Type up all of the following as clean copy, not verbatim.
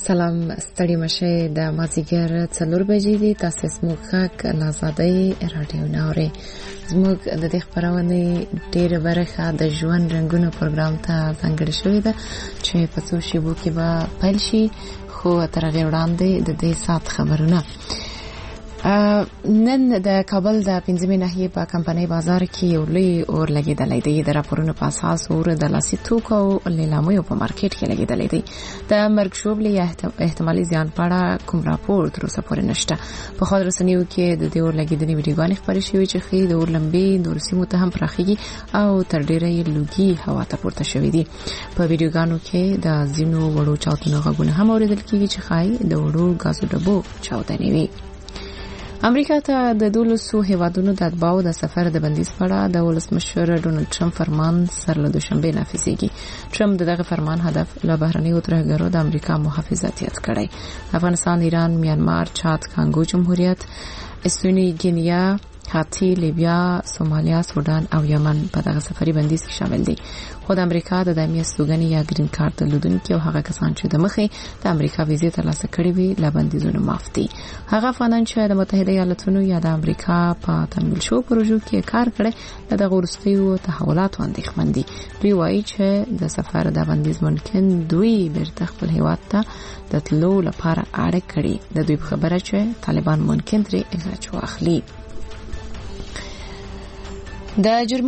سلام ستړي مشه د مازیګر 4 بجې دي. تاسو زموږ غږ آزادۍ رادیو ناوري. زموږ د دې خبرونه ډېره برخه د ژوند رنگونو پروګرام ته ځانګړې شوې ده چې په څو شیبو کې به پیل شي، خو تر هغه وړاندې د دې سات خبرونه. نن د کابل د 15 ناحیې په کمپنۍ بازار کې یو لوی اور لګیدلی دی. د راپورونو په اساس اور د لاسي توکو لیلامیو په مارکیټ کې لګیدلی دی. د مرګ ژوبلې احتمالي زیان په اړه کوم راپور تر اوسه پورې نشته. په خو رسنیو کې د دې اور لګیدنې ویډیوګانې خپرې شوې چې ښیي د اور لمبې د سیمو ته هم پراخېږي او تر ډیره یې لوګي هوا ته پورته شوې دي. په ویډیوګانو کې د ځینو وړو چاودنو غږونه هم اوریدل کېږي چې ښایي د وړو غازو ډبو چاودنې وي. امریکا ته د 12 هیوادونو د اتباعو د سفر د بندیز په اړه د ولسمشر ډونالد ټرمپ فرمان سر له دوشنبه نافذیږي. ټرمپ دغه فرمان هدف له بهرنیو ترهګرو د امریکا محافظت یاد کړی. افغانستان، ایران، میانمار، چاد، کانګو جمهوریت، استونی، گینیا، هاتی، لیبیا، سومالیا، سودان او یمن په دغه سفري بندیز کې شامل دي. خو د امریکا د دایمي استوګنې یا گرین کارت درلودونکي او هغه کسان چې د مخې د امریکا ویزې ترلاسه کړې وي له بندیزونو معاف دي. هغه افغانان چې د متحده ایالاتونو یا د امریکا په تمویل شو پروژو کې کار کړي د وروستیو تحولاتو اندېښمن دي. دوی وایي چې د سفر د بندیز ممکن دوی بیرته خپل هیواد ته د تلو لپاره اړه کړي. د دوی خبره چې طالبان ممکن ترې اجازه واخلي. د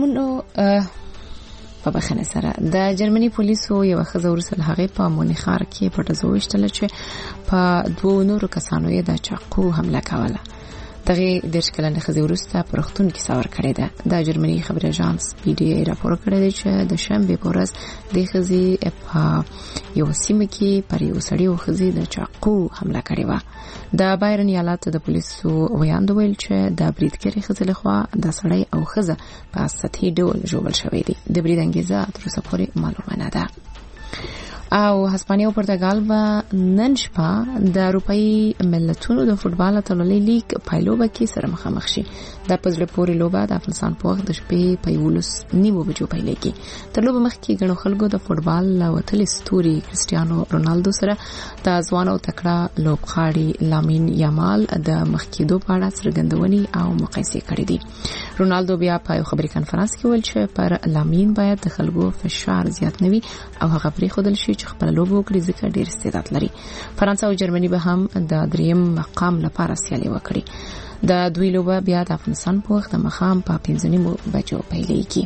جرمني پولیسو یو ښځه ورسره هغه په مونیخار کې پټه زوښتل چې په 2 نورو کسانو یې د چاقو حمله کوله. دغه د شکلنې ښځې ورسته په روغتون کې ساور کړې ده. د جرمني خبري اژانس پی ډي ای راپور کړی دی چې د شنبه په ورځ د ښځې په یو سیمه کې پر یو سړی او ښځې د چاقو حمله کړې و. د بایرن ایالت د پولیسو ویاند ویل چې د بریدګرې ښځې لخوا د سړی او ښځه په سطحي ډول ژوبل شوی دی. د برید انګیزه تر اوسه پورې معلومه نه ده. او هسپانیا او پرتګال به نن شپه د اروپאי ملتونو د فوتبال اتلولۍ لیګ پایلوبه کې سره مخامخ شي. د پزړه پورې لوبه د افغانستان په وخت د شپې په 9 بجو پیلېږي. تر لوبه مخکې ګڼو خلکو د فوتبال وتل ستوري کریسټیانو رونالدو سره د ځوان او تکړه لوبغاړي لامین یامال د مخکېدو په اړه څرګندونې او مقایسې کړې دي. رونالدو بیا په یو خبري کانفرنس کې ویل چې پر لامین باید د خلکو فشار زیات نه وي او هغه پرې خودل شي چې خپل لوبه وکړي ځکه ډېر استعداد لري. فرانسه او جرمني به هم د 3م مقام لپاره سیالي وکړي. د دوی لوبه بیا د افغانستان په وخت مخام په 15 بجو پیلېږي.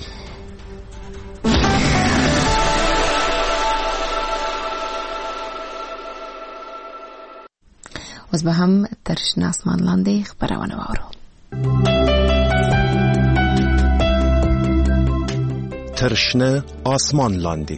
اوس به هم تر شنه اسمان لاندې خبرونه واورو. تر شنه اسمان لاندې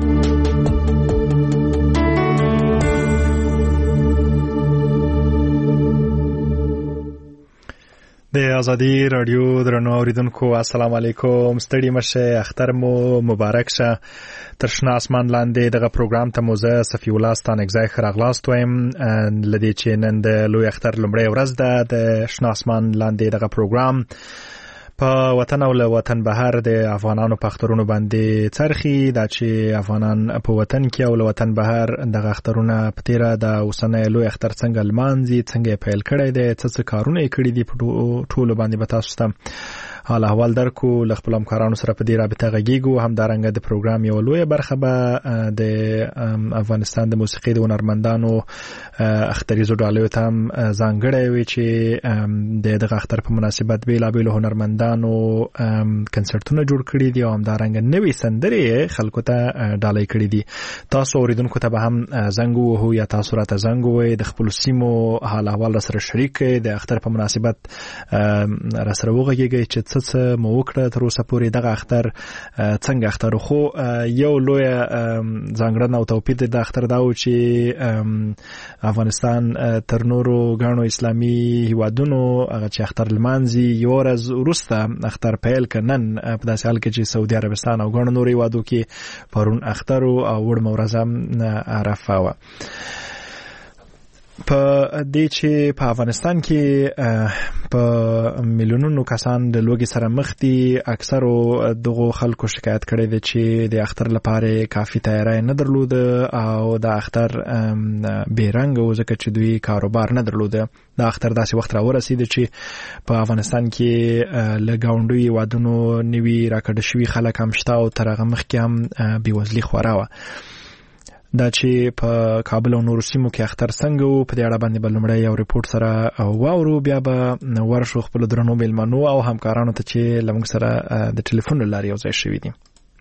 د ازادي رادیو درنو اوریدونکو السلام علیکم. ستړي مشه، اختر مو مبارک شه. تر شنه اسمان لاندې دغه پروګرام ته موزه صفی الله ستانګزای خراغلاست وایم. لدی چې نن د لوی اختر لومړی ورځ ده د شنه اسمان لاندې دغه پروګرام په وطن او له وطن بهر د افغانانو په اخترونو باندې څرخي. دا چې افغانان په وطن کې او له وطن بهر دغه اخترونه په تیره د اوسنۍ لوی اختر څنګه لمانځي، څنګه پیل کړی دی، څه کارونه یې کړي دي، په ټولو باندې به تاسو ته حال احوال درکو. له خپل همکارانو سره په دې رابطه غږیږو. همدارنګه د پروګرام یو لویه برخه به د افغانستان د موسیقي د هنرمندانو اختریزو ډالۍ ته هم ځانګړی وي چې دغه اختر په مناسبت بیلابیلو هنرمندانو کنسرتونه جوړ کړي دي او همدارنګه نوې سندرې خلکو ته ډالۍ کړي دي. تاسو اوریدونکو ته به هم زنګ ووهو یا تاسو راته زنګ ووهئ، د خپلو سیمو حال احوال سره شریک کړئ، د اختر په مناسبت راسره وغږیږئ چې څه مو وکړه تر اوسه پورې دغه اختر څنګه اختر. خو یو لوی ځانګړنه او توپیر د اختر دا و چې افغانستان تر نورو ګڼو اسلامي هیوادونو هغه چې اختر لمانځي یو ورځ وروسته اختر پیل کنن، په داسې حال کې چې سعودي عربستان او ګڼو نورو هیوادو کې پرون اختر او وړمه ورځ هم عرفه و. په دې چې په افغانستان کې په میلیونونو کسان د لوږې سره مخ دي، اکثرو دغه خلکو شکایت کړی دی چې د اختر لپاره کافي تیاری نه درلوده او د اختر بیرنګ و ځکه چې دوی کاروبار نه درلوده. د اختر داسې وخت را ورسېده چې په افغانستان کې له ګاونډیو هیوادونو نوي راکډه شوي خلک هم شته او تر هغه مخکې هم بېوزلي خوره وه. دا چې په کابل او نورو سیمو کې اختر څنګه و، په دې اړه باندې به لومړی یو ریپورټ سره واورو، بیا به ورشو خپلو درنو میلمنو او همکارانو ته چې له موږ سره د ټلیفون له لارې یو ځای شوي دي.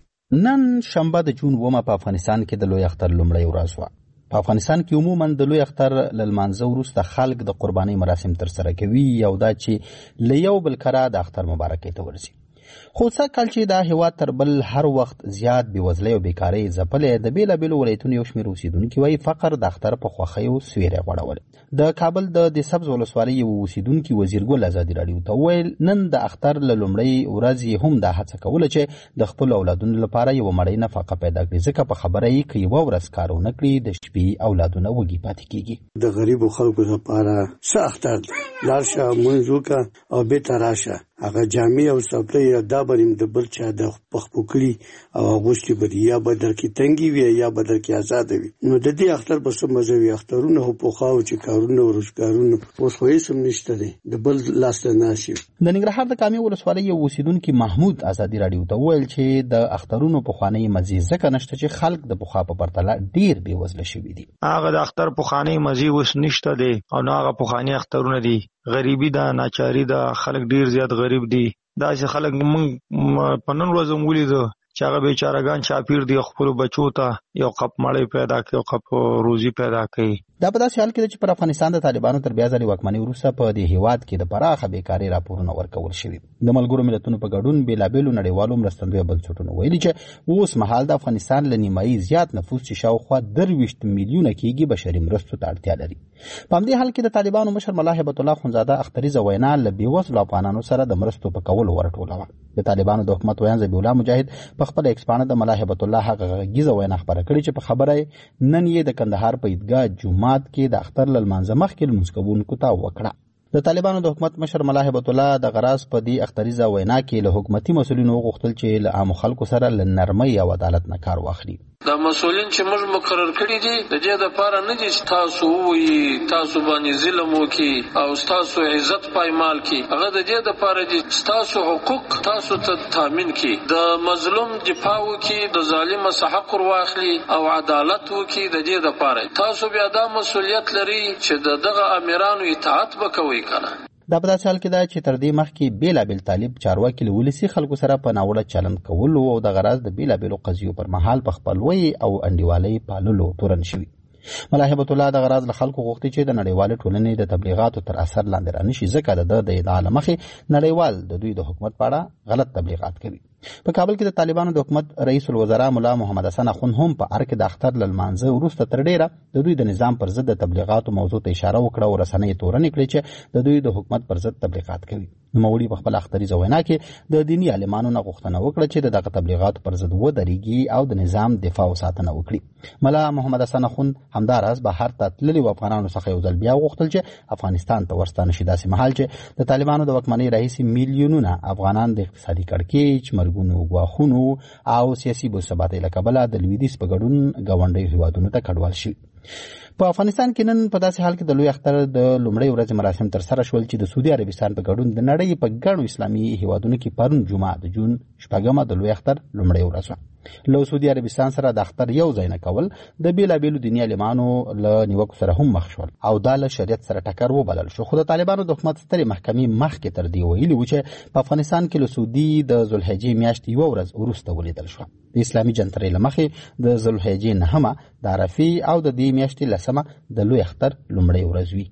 نن شنبه د جون 9 په افغانستان کې د لوی اختر لومړی ورځ وه. په افغانستان کې عموما د لوی اختر له لمانځه وروسته خلک د قربانۍ مراسم ترسره کوي، یو دا چې له یو بل کره د اختر مبارکۍ ته ورځي. خو څه کال چې دا هیواد تر بل هر وخت زیات بېوزلۍ او بیکارۍ ځپلې، د بېلابېلو ولایتونو یو شمېر اوسېدونکي وایي فقر د اختر په خوښیو سویری غوړولی. د کابل د سبز ولسوالۍ یو اوسېدونکي وزیرګل ازادي راډیو ته وویل نن د اختر له لومړۍ ورځې هم دا هڅه کوله چې د خپلو اولادونو لپاره یوه مړۍ نفقه پیدا کړي، ځکه په خبره یې که یوه ورځ کار ونه کړي د شپې اولادونه وږي پاتې کېږي. د غریبو خلکو لپاره څه اختر دی، لاړ شه لمونځ وکړه او بېرته راشه. هغه جامې او څپلۍ دا به د بل چا د پخپو کړي او اغوستې به یا به درکې تنګې وي یا به درکې ازاده وي. نو د دې اختر به څه مزه وي. اخترونه خو پخوا و چې کارونه او روزګارونه اوس خو هېڅ هم نشته دی، د بل لاس ته نه شي. د ننګرهار د کامې ولسوالۍ یو اوسېدونکي محمود ازادي راډیو ته وویل چې د اخترونو پخوانۍ مزې ځکه نشته چې خلک د پخوا په پرتله ډېر بېوزله شوي دي. هغه د اختر پخوانۍ مزې اوس نشته دی او نه هغه پخواني اخترونه دي. غریبي ده، ناچاري ده، خلک ډېر زیات غریب دي. داسې خلک موږ په نن ورځ هم ولیدو چې هغه بیچارهګان چاپیر دي، خپلو بچو ته یو قپ مړۍ پیدا کوي، یو قپ روزي پیدا کوي. دا په داسې حال کې ده چې پر افغانستان د طالبانو تر بیا ځلې واکمنۍ وروسته په دې هیواد کې د پراخه بیکارۍ راپورونه ورکول شوي. د ملګرو ملتونو په ګډون بېلابېلو نړیوالو مرستندویه بنسټونو ویلي چې اوس مهال د افغانستان له نیمایي زیات نفوس چې شاوخوا 23 میلیونه کېږي بشري مرستو ته اړتیا لري. په همدې حال کې د طالبانو مشر ملا هیبت الله خونزاده اختریزه وینا له بېوزلو افغانانو سره د مرستو په کولو ورټولوه. د طالبانو د حکومت ویان ذبیح الله مجاهد په خپله ایکس پاڼه د ملا هیبت الله هغه غږیزه وینا خپره کړې چې په خبره نن یې د کندهار په عیدګاه جومات کې د اختر له لمانځه مخکې لمونځ کوونکو ته وکړه. د طالبانو د حکومت مشر ملا هیبت الله د غراس په دې اختریزه وینا کې له حکومتي مسؤلینو وغوښتل چې له عامو خلکو سره له نرمۍ او عدالت نه کار واخلي. دا مسؤلین چې موږ مقرر کړي دي د دې لپاره نه دي چې تاسو وایي تاسو باندې ظلم وکړي او تاسو عزت پایمال کړي. هغه د دې لپاره دي تاسو حقوق تاسو ته تامین کړي، د مظلوم دفاع وکړي، د ظالم څخه حق واخلي او عدالت وکړي. د دې لپاره تاسو بیا دا مسؤلیت لري چې دغه امیرانو اطاعت وکوي کنه. دا په داسې حال کې ده چې تر دې مخکې بېلابېل طالب چارواکي له ولسي خلکو سره په ناوړه چلند کولو او د غراض د بېلابېلو قضیو پر مهال په خپلوۍ او انډیوالۍ پاللو تورن شوي. ملا هیبت الله د غراض له خلکو غوښتي چې د نړیوالې ټولنې د تبلیغاتو تر اثر لاندې رانشي، ځکه د ادعا له مخې نړیوال د دوی د حکومت په اړه غلط تبلیغات کوي. په کابل کې د طالبانو د حکومت رئیس الوزرا ملا محمد حسن اخوند هم په ار کې د اختر له لمانځه وروسته تر ډیره د دوی د نظام پر ضد د تبلیغاتو موضوع ته اشاره وکړه او رسنۍ تورنې کړې چې د دوی د حکومت پر ضد تبلیغات کوي. نوموړي په خپل اختریزه وینا کې د دیني عالمانو نه غوښتنه وکړه چې دغه تبلیغاتو پر ضد ودرېږي او د نظام دفاع او ساتنه وکړي. ملا محمد حسن اخوند همداراز بهر ته تللي افغانانو څخه یو ځل بیا غوښتل چې افغانستان ته ورستانه شي، داسې مهال چې د طالبانو د واکمنۍ راهیسې میلیونونه افغانان د اقتصادي کړکېچ، مرګونو، ګواښونو او سیاسي بېثباتۍ له کبله د لویدیځ په ګډون ګاونډیو هیوادونو ته کډوال شي. په افغانستان کې نن په داسې حال کې د لوی اختر د لومړۍ ورځې مراسم ترسره شول چې د سعودي عربستان په ګډون د نړۍ په ګڼو اسلامي هیوادونو کې پرون جمعه د جون 6 د لوی اختر لومړۍ ورځ وه. له سعودي عربستان سره د اختر یو ځای نه کول د بېلابېلو دیني عالمانو له نیوکو سره هم مخ شول او دا له شریعت سره ټکر وبلل شو. خو د طالبانو د حکومت سترې محکمې مخکې تر دې ویلي و چې په افغانستان کې له سعودي د ذوالحجې میاشتې یوه ورځ وروسته ولیدل شوه. د اسلامي جنترۍ له مخې د ذوالحجې 9 د عرفې او د دې میاشتې 10 د لوی اختر لومړۍ ورځ وي.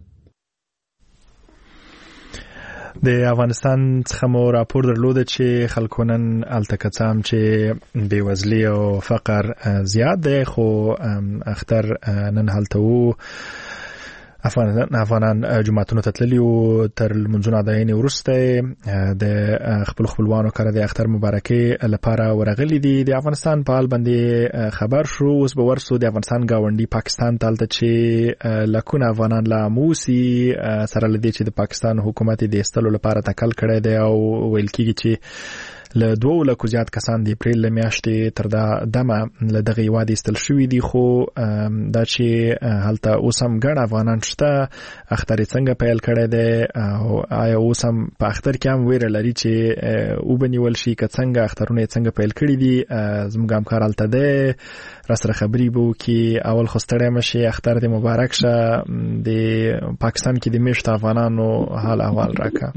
د افغانستان څخه مو راپور درلوده چې خلکو نن هلته که څه هم چې بېوزلي او فقر زیات دی، خو اختر نن هلته و افغانان جماعتونو ته تللي او تر منځونه اداینې ورسته د خپلوانو کړه د اختر مبارکي لپاره ورغلي دي د افغانستان په حال باندې خبر شو. اوس به ورسو د افغانستان گاونډي پاکستان ته چې لکونه افغانان لا موسی سره لدی چې د پاکستان حکومت د استلو لپاره تکل کړی دی او ویل کیږي چې له 2 لکو زیات کسان د اپریل میاشتې تر دا دمه له دغه وادي استل شوې دي خو دا چې هلته اوس هم ګڼ افغانان شته اختر څنګه پیل کړی دی او آیا اوس هم په اختر کې هم ویره لري چې وبنیول شي که څنګه اخترونه څنګه پیل کړی دي زموږ همکار هلته دی راسره خبري بو کې اول خو ستړی مشي اختر دې مبارک شه د پاکستان کې د میشت افغانانو حال احوال راکا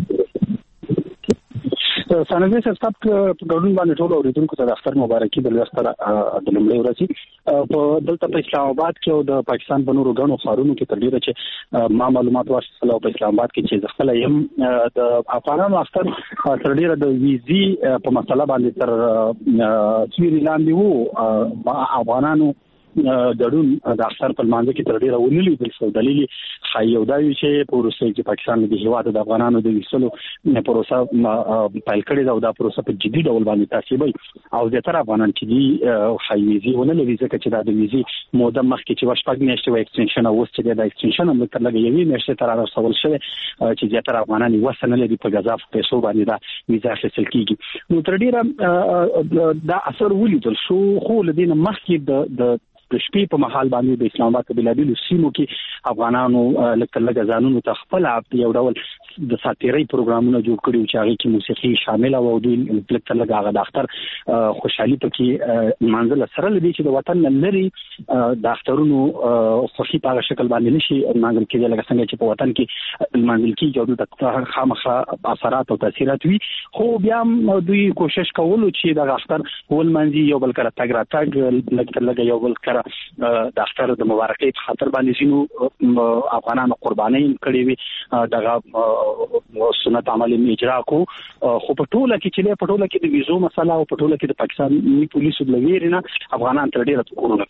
سانوي سب په ګډون باندې ټول اوریدونکو ته د اختر مبارکي د لوستره د لومړي ورځې په دلته په اسلام آباد کې او د پاکستان په نورو غنو خارونو کې تر ډیره چې ما معلومات واخیستل په اسلام آباد کې چې ځخله يم د افغانانو اختر تر ډیره د ویزي په مسله باندې تر سویل لاندې وو افغانانو دړون د اختر په مانځ کې تر ډیره ونیلې د څو دلیل خایو دا وی چې په روسي کې پاکستان د هیواد د افغانانو د وسلو پروسه پیل کړې دا د پروسه په جدي ډول باندې تاسیبي او د تر افغانان چې دی خایويزي ونلې ویزه چې د ویزي موده مخکې چې وشپږ میاشتې و ایکستنشن او چې د ایکستنشن هم تر لګي یوې میاشتې تر راوصول شوی چې د تر افغانان وسنه لري په غزا په پیسو باندې دا ویزه اخیستل کیږي نو تر ډیره دا اثر ولیدل شو خو لدین مخکې د شپې په محل باندې د اسلام آباد په بلادلو سیمو کې افغانانو لکه ځانونو ته خپل یو ډول د ساتيري پروګرامونه جوړ کړي چې هغه کې موسیقي شامل او دوی لکه هغه د اختر خوشحالي پکې منځل سره لدی چې د وطن لري د اخترونو خوشي په شکل باندې نشي منځل کې لکه څنګه چې په وطن کې منځل کې جوړ د خامخا اثرات او تاثیرات وي خو بیا دوی کوشش کولو چې د اختر ول منځي یو بل کړه تګ را تګ لکه یو بل کړه د اختر د مبارکۍ په خاطر باندې شنو افغانانو قرباني کړې وي دغه سنت عمل اجرا کو خو په ټوله کې چې په ټوله کې د ویزو مسله او په ټوله کې د پاکستان پولیسو د لویرینه افغانان تر ډیره کورونه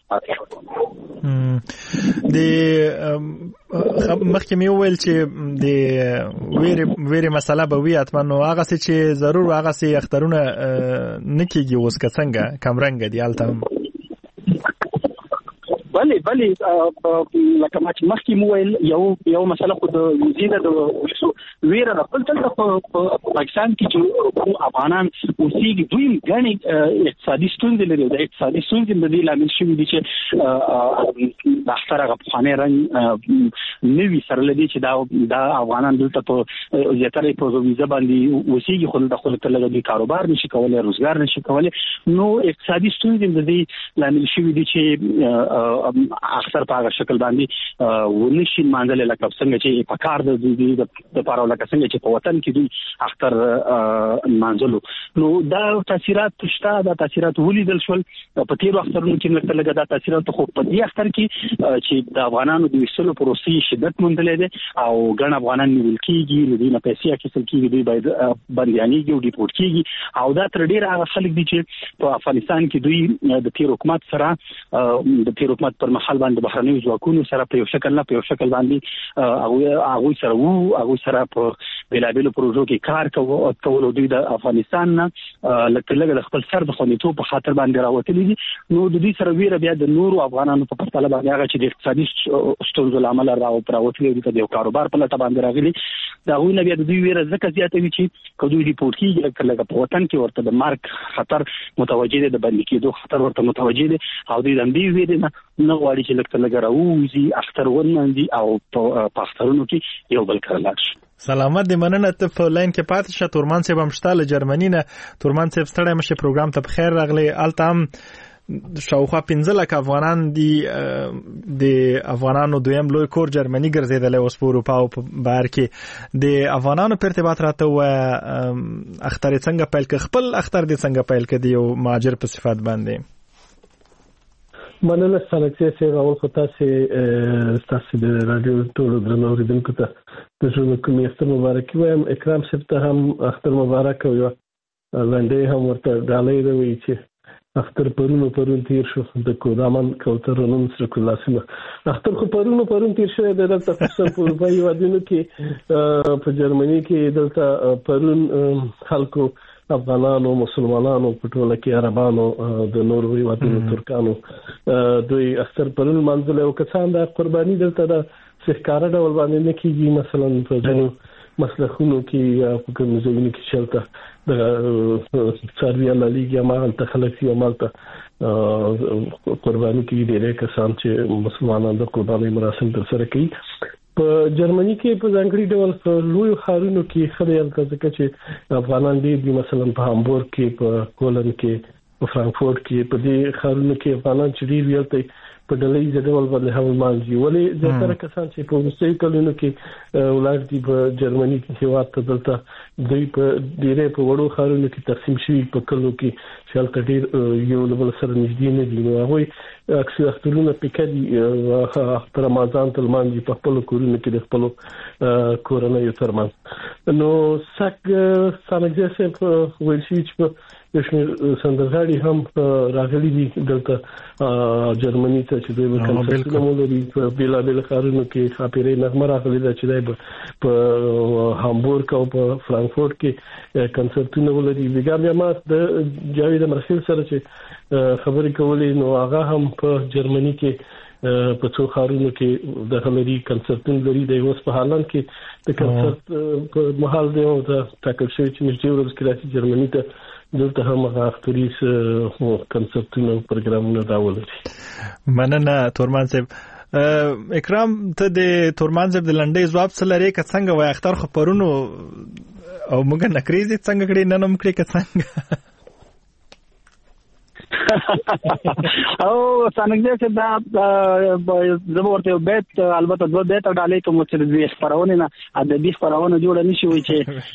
د مخکې ویل چې د ویری مسله به وي اتمنو هغه چې ضرور هغه سي اخترونه نکیږي اوس څنګه کمرنګ دی الته بله لکه ما چې مخکې مو ویل یو مسله خو د وزیر د ویره د خپل تل په پاکستان کې چې افغانان اوسېږي دوی غني اقتصادي ستونزې لري د اقتصادي ستونزې د دې لامل شوی دي چې د اختر غو خانه رنګ نوي سره لدی چې دا افغانان دلته په زیاتره په ویزه باندې اوسېږي خو د خپل تل د کاروبار نشي کولای روزګار نشي کولای نو اقتصادي ستونزې د دې لامل شوی دي چې اختر په هغه شکل باندې ونشي مانځل لکه څنګه چې په کار د لپاره لکه څنګه چې په وطن کې دوی اختر مانځلو نو دا تاثیرات شته دا تاثیرات ولیدل شول په تیر وختونو کې لکه دا تاثیرات خو په دې اختر کې چې د افغانانو د وسلو پروسې شدت مندلې ده او ګڼ افغانان نیول کیږي نو دوی نه پیسې اخیستل کیږي دوی باید بنديانيږي او ډیپورت کیږي او دا تر ډیره هغه خلک دي چې په افغانستان کې دوی د تیر حکومت سره د تیر حکومت پر محل باندې بهرنیو ځواکونو سره په یو شکل نه په یو شکل باندې هغه سره په بلابل پروژو کې کار کول دوی د افغانستان نه لکه د خپل سر د خونیتو په خاطر باندې راوتلي دي نو د دې سره ویره بیا د نورو افغانانو په پرتله باندې هغه چې د اقتصادي ستونزو لامل راوتلي دي د کاروبار په لټه باندې راغلي دا غوښنه بیا د دوی ویره ځکه زیاتوي چې کله دوی ریپورت کیږي لکه په وطن کې ورته د مارک خطر متوجه دي د باندې کېدو خطر ورته متوجه دي او دوی د دې ویره نه غواړي چې لکه راوځي اختر ورمنځي او په اخترونو کې یو بل کړل سلامت دې مننه ته په لاین کې پاتې شه تورمان صاحب هم شته له جرمني نه تورمان صاحب ستړی مشه پروګرام ته بخیر راغلی التام شاوخوا 15 لک افغانان دي د افغانانو دویم لوی کور جرمني ګرځیدل اوس په اروپا او په بهر کې د افغانانو په ارتباط راته و اختر څنګه پیل ک خپل اختر دې څنګه پیل ک دی یو مهاجر په صفات باندې مننه سلکسي سره اول خو تاسو د رادیو ټولو درنو اوریدونکو ته د ژوند کوم اختر مبارک وایم اکرام صاحب ته هم اختر مبارک او لاندې هم ورته ډالۍ دوی چې اختر پرون تیر شو د کودامن کوتر نن سره کلاسمه اختر خو پرون تیر شو د دلته په اروپایي وادونو کې په جرمني کې دلته پرون خلکو افغانانو مسلمانانو په ټوله کې عربانو د نوروي وادونو ترکانو دوی اختر پرون منځله او کسان د قرباني دلته د سحکاره ډول باندې نه کیږي مثلا په ځینو مسلخونو کې په کوم ځایونو کې چلته د سرویا لیګ یا مال تخلص یا مالته قرباني کې ډېر کسان چې مسلمانانو د قرباني مراسم ترسره کوي په جرمني کې په ځانګړي ډول لوی ښارونو کې خلک ځکه چې افغانان دي مثلا په هامبورګ کې په کولن کې په فرانکفورت کې په دې ښارونو کې افغانان چې ډېر ویلته په ډلې ډول باندې هم مانځي ولې ځکه کسان چې په وروستي کلونو کې ولادت دي په جرمني کې هیواد ته دلته دوی په ډېرې په وړو ښارونو کې تقسیم شوي په کلو کې چې هلته ډېر یو له بل سره نږدې نه دي نو هغوی اکثر اخترونه پکې دي په رمضان تل مانځي په خپلو کورونو کې د خپلو کورنیو ترمنځ نو سک سانګزه صاحب ویل شي چې په سندرغاړي هم راغلي دي دلته جرمني ته چې دوی په کنسرټونو مولري په بیلابل ښارونو کې خاطرې نغمه راغلي ده چې دوی په هامبورګ او په فرانکفورت کې کنسرټونه ولري بیا ما د جاوید مرسل سره چې خبرې کولې نو هغه هم په جرمني کې په څو ښارونو کې د هنري کنسرټونه لري د اوس په حالان کې د کنسرټ په محل دی او د ټاکل شوی چې نږدې ورځ کې راځي جرمني ته دلته هم اختریس کنسرټونه او پروګرامونه راولي مننه تورمان صاحب اکرام ته د تورمان صاحب د لنډۍ ځواب څه لري که څنګه وای اختر خو پرونو او موږ نکریزي څنګه کړی نن هم کړی که څنګه او څنګه چې دا زبورته بیت البته دوه بیت ډالې کوم چې د خبرونه نه ادبي خبرونه جوړ نه شي وي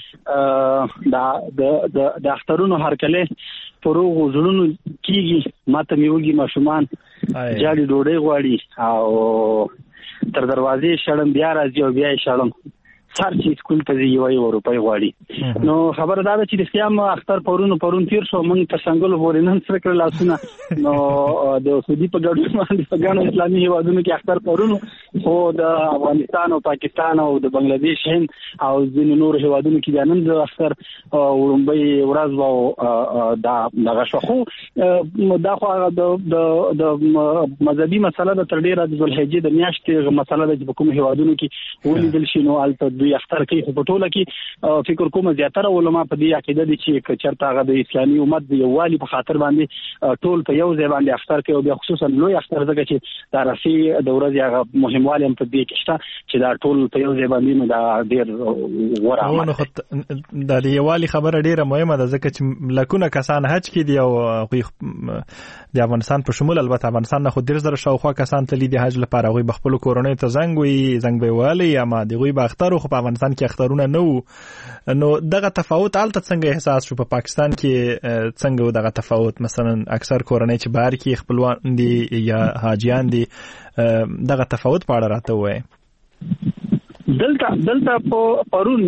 چې د اخترونو هرکله پروغ زړونو کیږي ماته میوږي ماشومان جاړي ډوډۍ غواړي او تر دروازې شړم بیا راځي او بیا شړم سر چې سکول ته یو روپۍ غواړي نو خبره دا ده چې د سیام اختر پرون تیر شو موږ په څنګه لوري نن سره کړل لاسونه نو د سعودي په ګډون باندې په ګڼو اسلامي هیوادونو کې اختر پرون خو د افغانستان او پاکستان او د بنگلاديش هند او ځینو نور هیوادونو کې نن د اختر ورومبي ورځ وو دا غشو خو دا خو د مذهبي مسله د تر ډیره د ذوالحجې د میاشتې مسله د کوم هیوادونو کې ولیدل شي نو البته دوی اختر کې په ټوله کې فکر کوم زیاتره علما په دې عقیده دي چې چرته هغه د اسلامي امت د یووالي په خاطر باندې ټول په یو ځای باندې اختر کوي او بیا خصوصا لوی اختر ځکه چې دا راسي د ورځې هغه مهموالی هم په دې کې شته چې دا ټول په یو ځای باندې نو دا ډېر ورامه د یووالي خبره ډېره مهمه ده ځکه چې لکونه کسان حج کې دي او د افغانستان په شمول البته افغانستان نه خو ډېر زره شاوخوا کسان تللی دي حج لپاره غوي بخپل کورونې ته زنګ به والی یا ما دی غوي به اختر خو په افغانستان کې اخترونه نه وو نو دغه تفاوت البته څنګه احساس شو په پاکستان کې څنګه دغه تفاوت مثلا اکثر کورنۍ چې بهر کې خپلوان دي یا حاجیان دي دغه تفاوت په اړه راته وایي دلته په پرون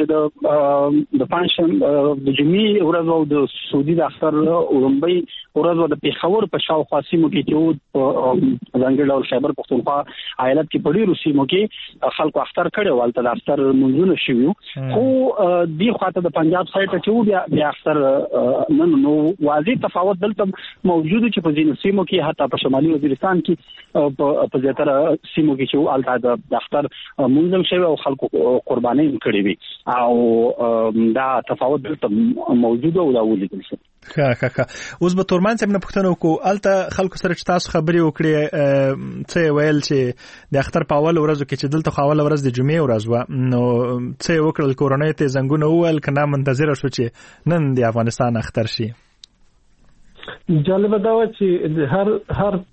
چې د پنځم د جمعې ورځ او د سعودي د اختر اورمبي ورځ او د پیښور په شاوخوا سیمو کې چې په ځانګړي ډول خیبر پختونخوا ایالت کې په ډیرو سیمو کې خلکو اختر کړي ولته د اختر منځونه شوي خو دی خواته د پنجاب سایت کې بیا اختر نو واضح تفاوت دلته موجود چې په ځینو سیمو کې حتی په شمالي وزیرستان کې په زیاتره سیمو کې چې الته د اختر منځ شوی او خلکو قرباني کړې وي او دا تفاوت دلته موجود او دا ولیدل شي اوس به تورمان صاحب نه پوښتنه وکړو الته خلکو سره چې تاسو خبرې وکړې څه ویل چې د اختر په اول ورځو کې چې دلته خو اول ورځ د جمعې ورځ و نو څه وکړل کورنۍ ته زنګونه وویل کنه منتظر شو چې نن د افغانستان اختر شي جالب دا و چې هر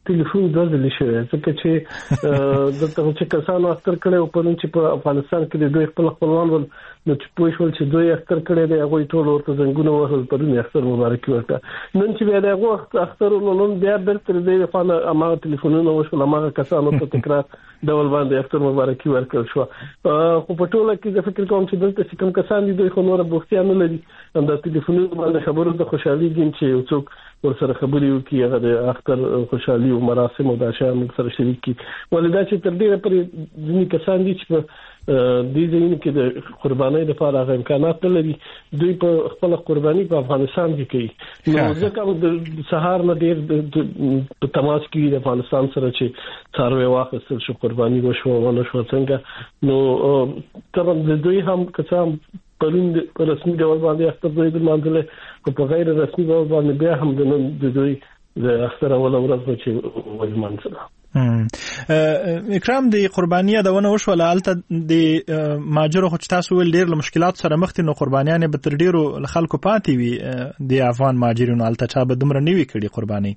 ټلیفون دزل شوی ځکه چې دغه چې کسانو اختر کړي په نن چې په افغانستان کې دوی خپلوان ول نو چې پوه شول چې دوی اختر کړي دی هغه ټول ورته زنګونه وهل پرونه اختر مبارک ورته نن چې بیا دغه اختر نن بیا برتر دی په ما ټلیفونونه وشول ما کسانو ته تکرار ډول باندې اختر مبارک ورکړ شو خو په ټوله کې د فکر کوم چې دلته کوم کسان دي دوی خو نور بوختیا نه لري د ټلیفونونو باندې خبرو د خوشحالي ګین چې یو څوک ورسره خبرې وکړي هغه د اختر خوشحالي او مراسم او د شام سره شریک کی ولدا چې تر دې پرې ځینې کسان دي چې د دې کې د قربانۍ لپاره هغه امکانات لري دوی په خپل قرباني په افغانستان کې کوي نو ځکه د سهار نه ډیر په تماس کې د افغانستان سره چې څاروي واخیستل شو قرباني وشو ونه شو څنګه نو طبعا د دوی هم کسان په رسمي ډول باندې اختر دوی د مانځل په غیر رسمي ډول باندې بیا هم د دوی د اختر اول ورځ چې ولمانځل اکرام د قربانیه د ونه وشو لالته د ماجر خو تاسو ول ډیر له مشکلات سره مخ دي نو قربانیانه به تر ډیرو خلکو پاتې وي د افغان ماجرینو الته چا به دومره نیوي کړي قرباني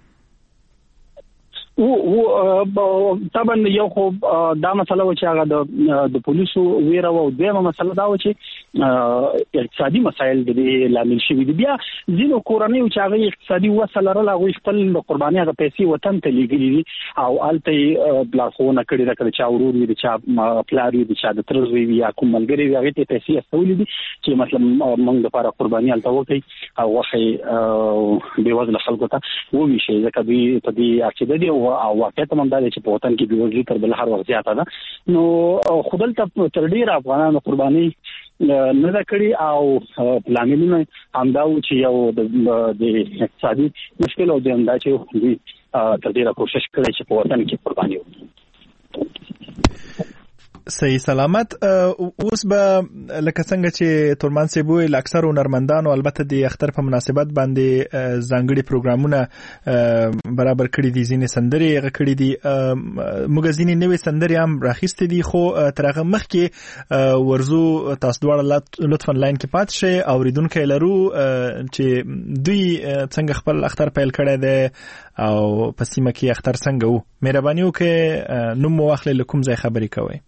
طبعا یو خو دا مسله و چې هغه د پولیسو ویره او دیمه مسله دا و چې اقتصادي مسایل د لامل شوی دي بیا ځینو کورنۍ چې هغه اقتصادي وسه لرله هغه خپل قرباني هغه پیسې وطن ته لګلې دي او الته بلاخونه کړي دا کړي چې ورور دي چې پلاری دي چې د ترزوی یا کوم ملګری وي هغه ته پیسې استولې دي چې مثلا موږ د لپاره قرباني الته وکړي او واخی به وزن خلکو ته ووي شي ځکه دوی په دې عقیده دي او واقعیت هم دا چې په وطن کې د وزن تر بل هر وخت زیاته ده نو خودل ته تر ډیر افغانانو قرباني نه دا کړی او پلانونه همدا و چې یو د اقتصادي مشکل او د همدا چې دوی تر ډیره کوشش کړي چې په وطن کې قرباني وکړي صحیح سلامت اوس به لکه څنګه چې تورمان سیبوی اکثر هنرمندانو البته د اختر په مناسبت باندې ځانګړي پروګرامونه برابر کړي دي ځینې سندري هغه کړي دي موږ ځینې نوې سندري هم راخېستې دي خو تر هغه مخکې ورزو تاسو دواړه لطفا لاین کې پات شئ اوریدونکو لرو چې دوی څنګه خپل اختر پیل کړی دی او په سیمه کې اختر څنګه وو مهرباني وکړئ نوم مو واخلئ له کوم ځای خبرې کوئ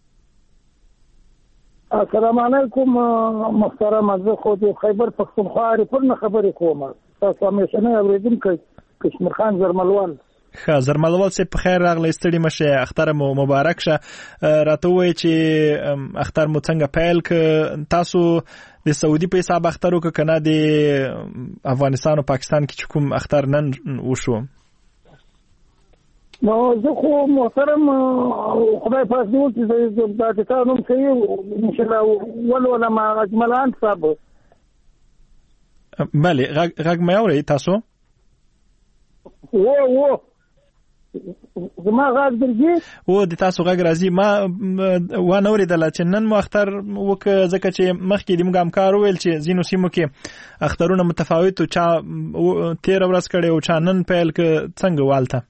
السلام علیکم محترم زه خو د خیبر پښتونخوا ریپورټ خبرې کوم تاسو همیشه نه اوریدونکو کشمیر خان زرملوال زرملوال سي په خیر راغلی ستړي مشه اختر مو مبارک شه راته وای چې اختر مو څنګه پیل ک تاسو د سعودي په حساب اختر وک کنه د افغانستان او پاکستان کې کوم اختر نن وشو نو زه خو محترم خدای پاک دې وکړي چې دا تاسو نوم کوي ان شاء الله ولا ما اجملان صاحب بله غږ مې اوري تاسو و زما غږ درځي و د تاسو غږ راځي ما و نه اوریدل چې نن مو اختر وک ځکه چې مخکې د موږ همکار ویل چې زینو سیمو کې اخترونه متفاوت او چا 13 ورځ کړي او چا نن پیل ک څنګه والته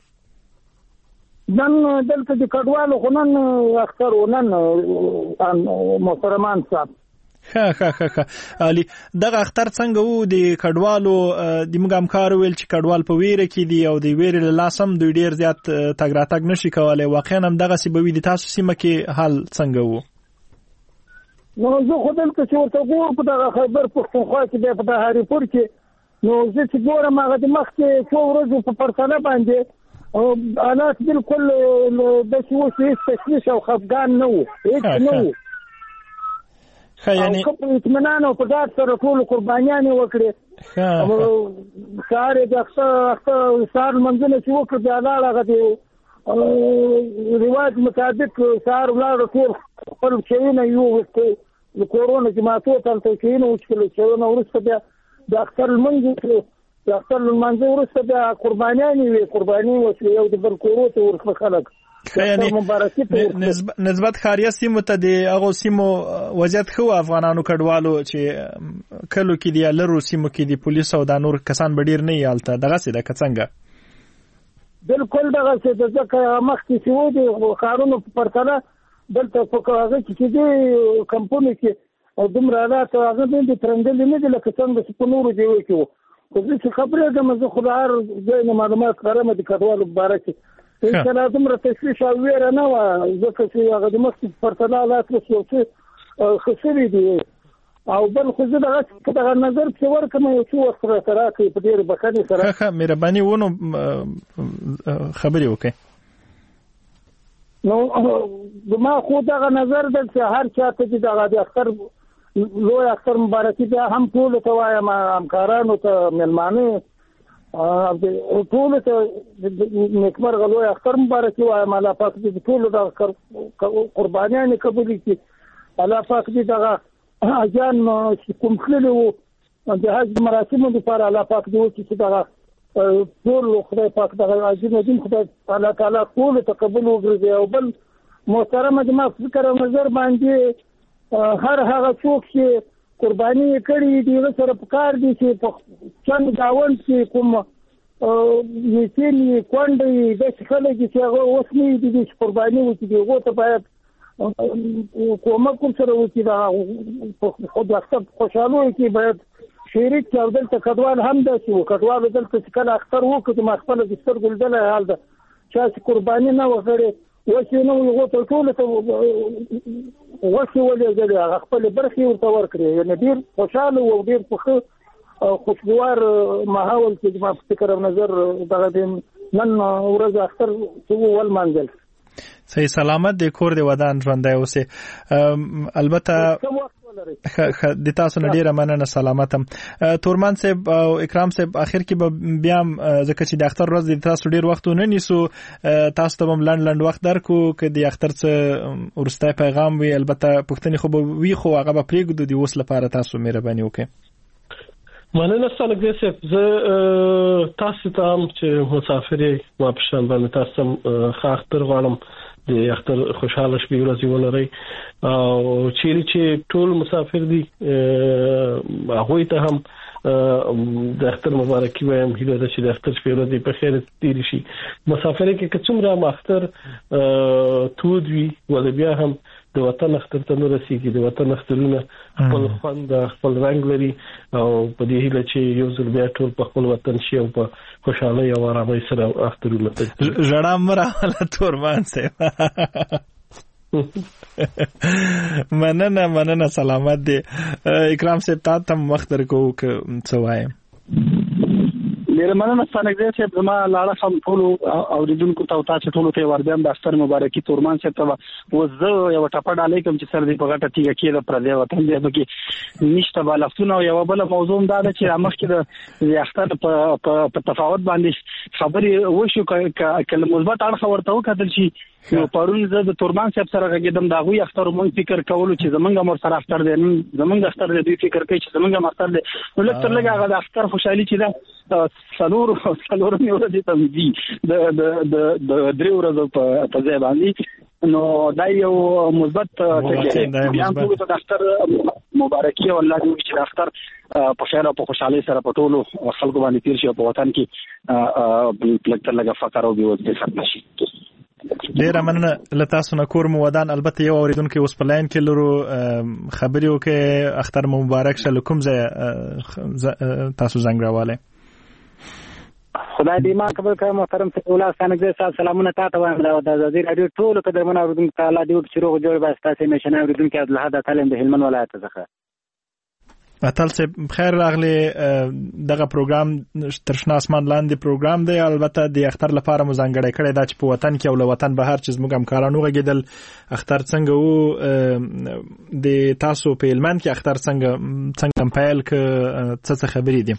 نن دلته د کډوالو خنن اختر ونن محترمان صاحب ها علي دغه اختر څنګه وو د کډوالو د موږ همکار ویل چې کډوال په ویره کې دی او د ویره له لاسم دوی ډیر زیات تګ راتګ نشي کولای واقعا هم دغه سبب د تاسو سیمه کې حال څنګه وو نو زه خو دلته چې ورته ګورم په دغه خیبر پښتونخوا کې د هاري پور کې نو زه چې ګورم هغه د مخ کې څو ورځې په پرتله باندې حالات بالکل د شوشي تشویش او خفګان نه وو هیڅ نه وو یعنی او په اطمینان او په ډاډ سره ټول قربانیانې وکړې ساري د اختر سار منځنه چې وکړ بیا لاړه غدي رواج مطابق سار لاړ ټول خپل شیونه یو وسته د کورونا جماعتو ته تلکین او چې له ورسته بیا د اختر منځ د اختر منځ ورسته بیا قربانیانې وي قرباني وشو یو د بل کورو ته ورخ خلک یعنی نسبت خاریه سیمو ته د هغه سیمو وضعیت خو افغانانو کډوالو چې کلو کې دی لرو سیمو کې دی پولیس او د نور کسان بډیر نه یالته دغه څه د څنګه بالکل دغه څه د ځکه مخکې چې و دي خارونو په پرتله دلته په هغه کې دي کمپونی کې او دومره حالات هغه د ترنګل نه دي لکه څنګه چې په نورو ځایو کې چې خبرې کوم زه خدای ځای معلومات غواړم د کډوالو باره کې ان شاء الله دومره تشویش او ویره نه و ځکه چې هغه د مخکې پرتله حالات وسو خسرې دي او بل خو زه دغه نظر چې ورکوم یو څه وخت راته راکړي په ډېرې بښنې سره ښه مهرباني ونه خبرې وکړئ نو ما خو دغه نظر ده چې هر چاته چې دغه د اختر لوی اختر مبارکي بیا هم ټولو ته وایم همکارانو ته مېلمانه ټولو ته نیکمرغه لوی اختر مبارکي وایم الله پاک دې ټولو د قربانیانې قبول کړي الله پاک دې دغه حاجیان چې کوم تللي وو د حج مراسمو لپاره الله پاک دې وکړي چې دغه ټول خدای پاک دغه عظیم دین خدای الله تعالی ټول تقبل وګرځي او بل محترم جماعت فکر او نظر باندې هر هغه څوک چې قرباني کړي دي سره پکار دي چې په څنګه داوند چې کوم یتیمی کونډې د خلک چې هغه اوس نه دي چې قرباني وکړي هغه ته باید کومک سره وکړي دا خو د اختر خوشاله کې باید شریک او دلته کډوال هم د چې کډوال دلته چې کله اختر وکړي ما خپل د سترګو لیدل حال ده چې قرباني نه وکړي وشي نو یو ټول ته وشي ولې هغه خپل برخي ورته ورکړي یعنی ډیر خوشاله او ډیر خوشګوار ماحول چې ما فکر او نظر دغه نن ورځ اختر چې ول منځل صحیح سلامت د کور د ودان ژوندای اوسه البته د تاسو نه ډیره مننه سلامتم تورمان صاحب او اکرام صاحب اخر کې به بیا ځکه چې د اختر ورځ د تاسو ډیر وخت نه نیسو تاسو ته هم لند وخت درکو چې د اختر څخه ورسته پیغام وي البته پښتني خو به وی خو هغه به پریږدو د اوس لپاره تاسو مهرباني وکړئ مننه ستاسو صاحب زه تاسو ته هم چې مسافرې ما په شان باندې تاسو خاطر غواړم د اختر خوشاله شپې ورځې ولرئ او چې ټول مسافر دي هغه ته هم د اختر مبارکي وایم هیله ده چې د اختر شپې ورځې په خیر تیر شي مسافر کې څومره مختر تود وي ول بیا هم د وطن اختر ته نو رسیږي د وطن اخترونه خپل خوند خپل رنگ لري او په دې هیله چې یو ځل بیا ټول په خپل وطن شي او په خوشحالي او آرامۍ سره اخترونه کوي ژړا مراله تورمان صاحب مننه سلامت دي اکرام صاحب تاسو وخت درکو څه وایم ډیر مننه ستاسو چې زما لاړه هم ټول اوریدونکو ته تاسو ټول ته وردم د اختر مبارکي تورمان صاحب ته وزه یو ټاپه علیکم چې سر دې په غټه تیګه کې د پر دې وطن دې بګي نشته بلفتونه یو بل موضوع دا ده چې مخکې د اختر په تفاوت باندې خبري وشو کله مثبت اړخ ورته وکړل شي نو پرون زه د تورمان صاحب سره غږیدم دا غوي اختر مونږ فکر کولو چې زمونږ مر سره اختر دې زمونږ اختر دې فکر کوي چې زمونږ اختر دې نو لکه لږه هغه اختر خوشحالي چې دا څلور ورځې ته دي د درې ورځې په ځای باندې نو دا یو مثبت بیان ټول ته اختر مبارکي او الله دې چې اختر په خیر او په خوشحالي سره په ټولو خلکو باندې تیر شي په وطن کې پلکتر لګه فقر او بېوزلي ختم شي ډیر مننه لتاسو نه کور مو ودان البته یو اوریدونکو اوس په لاین کې لرو خبري وکي اختر مبارک شه کوم ځای تاسو زنګ راواله خدای دې ما قبول کړه محترم سیدالله ستانګزی صاحب سلامونه تاسو وایم د ازادي رادیو ټول قدرمن اوریدونکو تعالی دې چې روغ جوړ بس تاسو میشن اوریدونکو عبدالحد تعلیم د هلمند ولایت څخه اتل صاحب خیر راغلی دغه پروګرام ترشنا اسمان لاندې پروګرام دی البته د اختر لپاره مزنګړی کړی دا چې په وطن کې او له وطن بهر چې زموږ همکارانو غږیدل اختر څنګه وو د تاسو په هلمند کې اختر څنګه پیل ک څه خبرې دي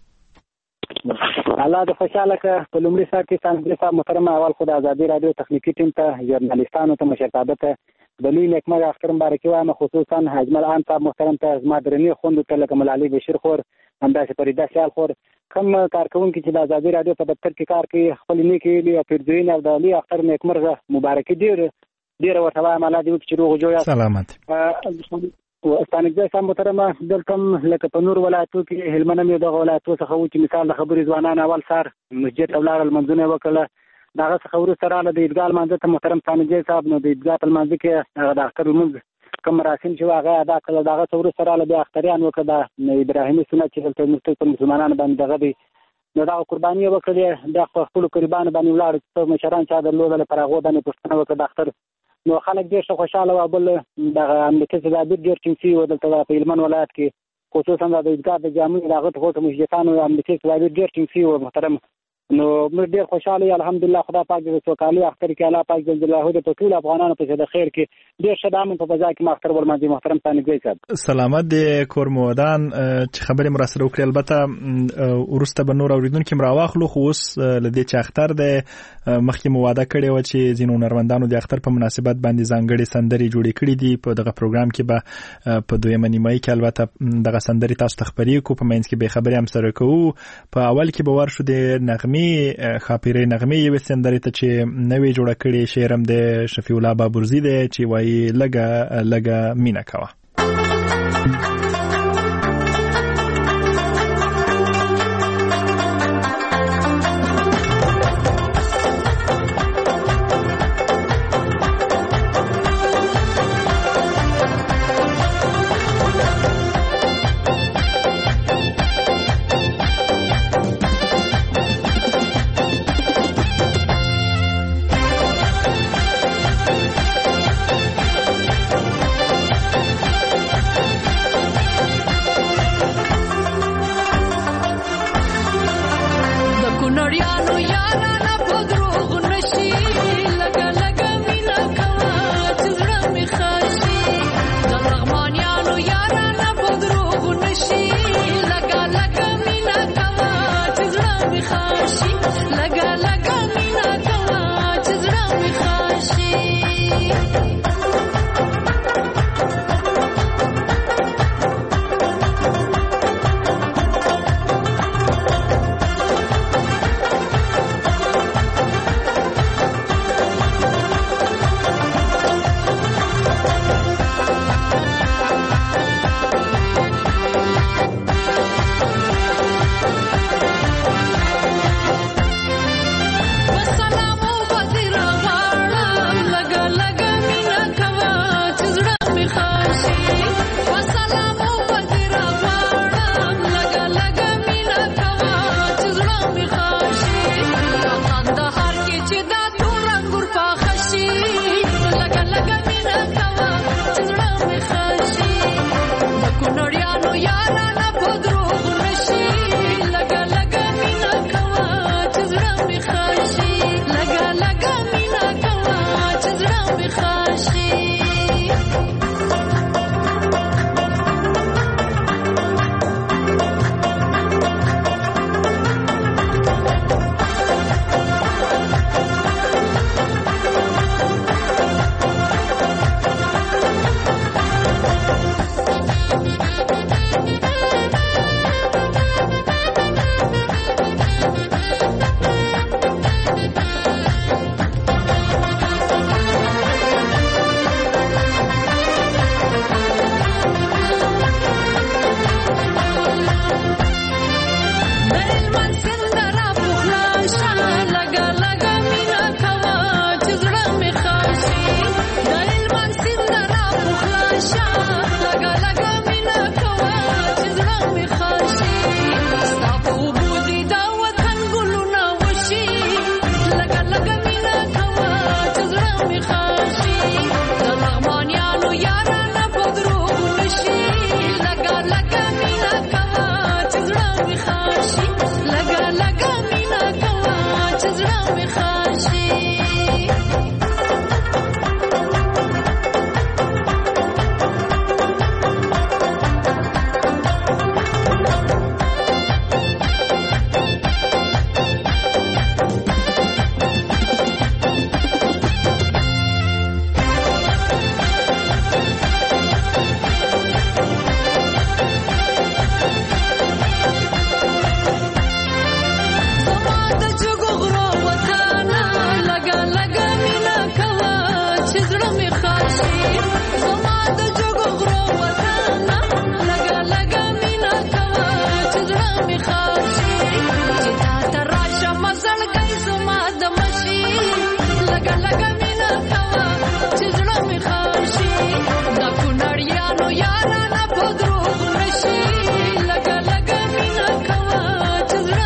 الله د خوشاله ک په لومړي سر کې څنګه صاحب محترم اول خدای ازادي رادیو تخنیکی ټیم ته ژورنالیستانو ته مشرتابه ته د لوی نیکمرغه اختر مبارکي وایم خصوصا اجمل عام صاحب محترم ته زما درنې خوند ته لکه ملالي بشیر خور همداسې فریدا سیال خور کوم کارکونکو چې د ازادي رادیو په دفتر کې کار کوي خپل نیکی او پیرځین او د لوی اختر نیکمرغه مبارکي ډیر ورته وایم الله دې چې روغ جوړ سلامت ستانګزی صاحب محترم دلته لکه په نور ولایتو کې هلمند مې د ولایتو څخه و چې مثال د خبرې ځوانان اول سار مسجد اولار المنځونه وکړه داغه څخه ورسره د عیدګاه منځ ته محترم ستانګزی صاحب نو د عیدګاه منځ کې د اختر منځ کوم مراسم چې هغه ادا کړل دغه څور سره له اختریان وکړه د ابراهیمي سنت چې د مستقیم مسلمانانو باندې دغه دی نو دا قرباني وکړي د خپل قربان باندې ولاړ چې مشران چې درلودل پر هغه باندې پښتنه وکړه د اختر نو خلک ډېر خوشاله او بل د امریکا څخه ډېر ټینګ و دلته په هلمند ولایت کې خصوصا د عیدګاه د جامع دغه ټوټه مشجعانو امریکا څخه ډېر ټینګ و محترم نو موږ ډېر خوشاله الحمدلله خدای پاک دې سوکالي اختر کې الله پاک جل جلاله دې په ټول افغانانو په د خیر کې ډېر شدام په فضا کې اختر ورمنځي محترم ثاني صاحب سلامت دې کورمودان چې خبرې مرسته وکړي البته ورسته به نور اوریدونکو مراواخلو خو اوس لدې چې اختر دې مخکې مواده کړي و چې زینو نروندانو د اختر په مناسبت باندې ځانګړي سندري جوړې کړې دي په دغه پروګرام کې به په دویمه نیمه کې البته دغه سندري تاسو ته خبرې کو په منځ کې به خبرې هم سره کوو په اول کې به ورشو د نغمه خاپیرې نغمه یو سندري ته چې نوې جوړه کړې شعرم د شفیع الله بابرزي دی چې وایي لګه مینا کوه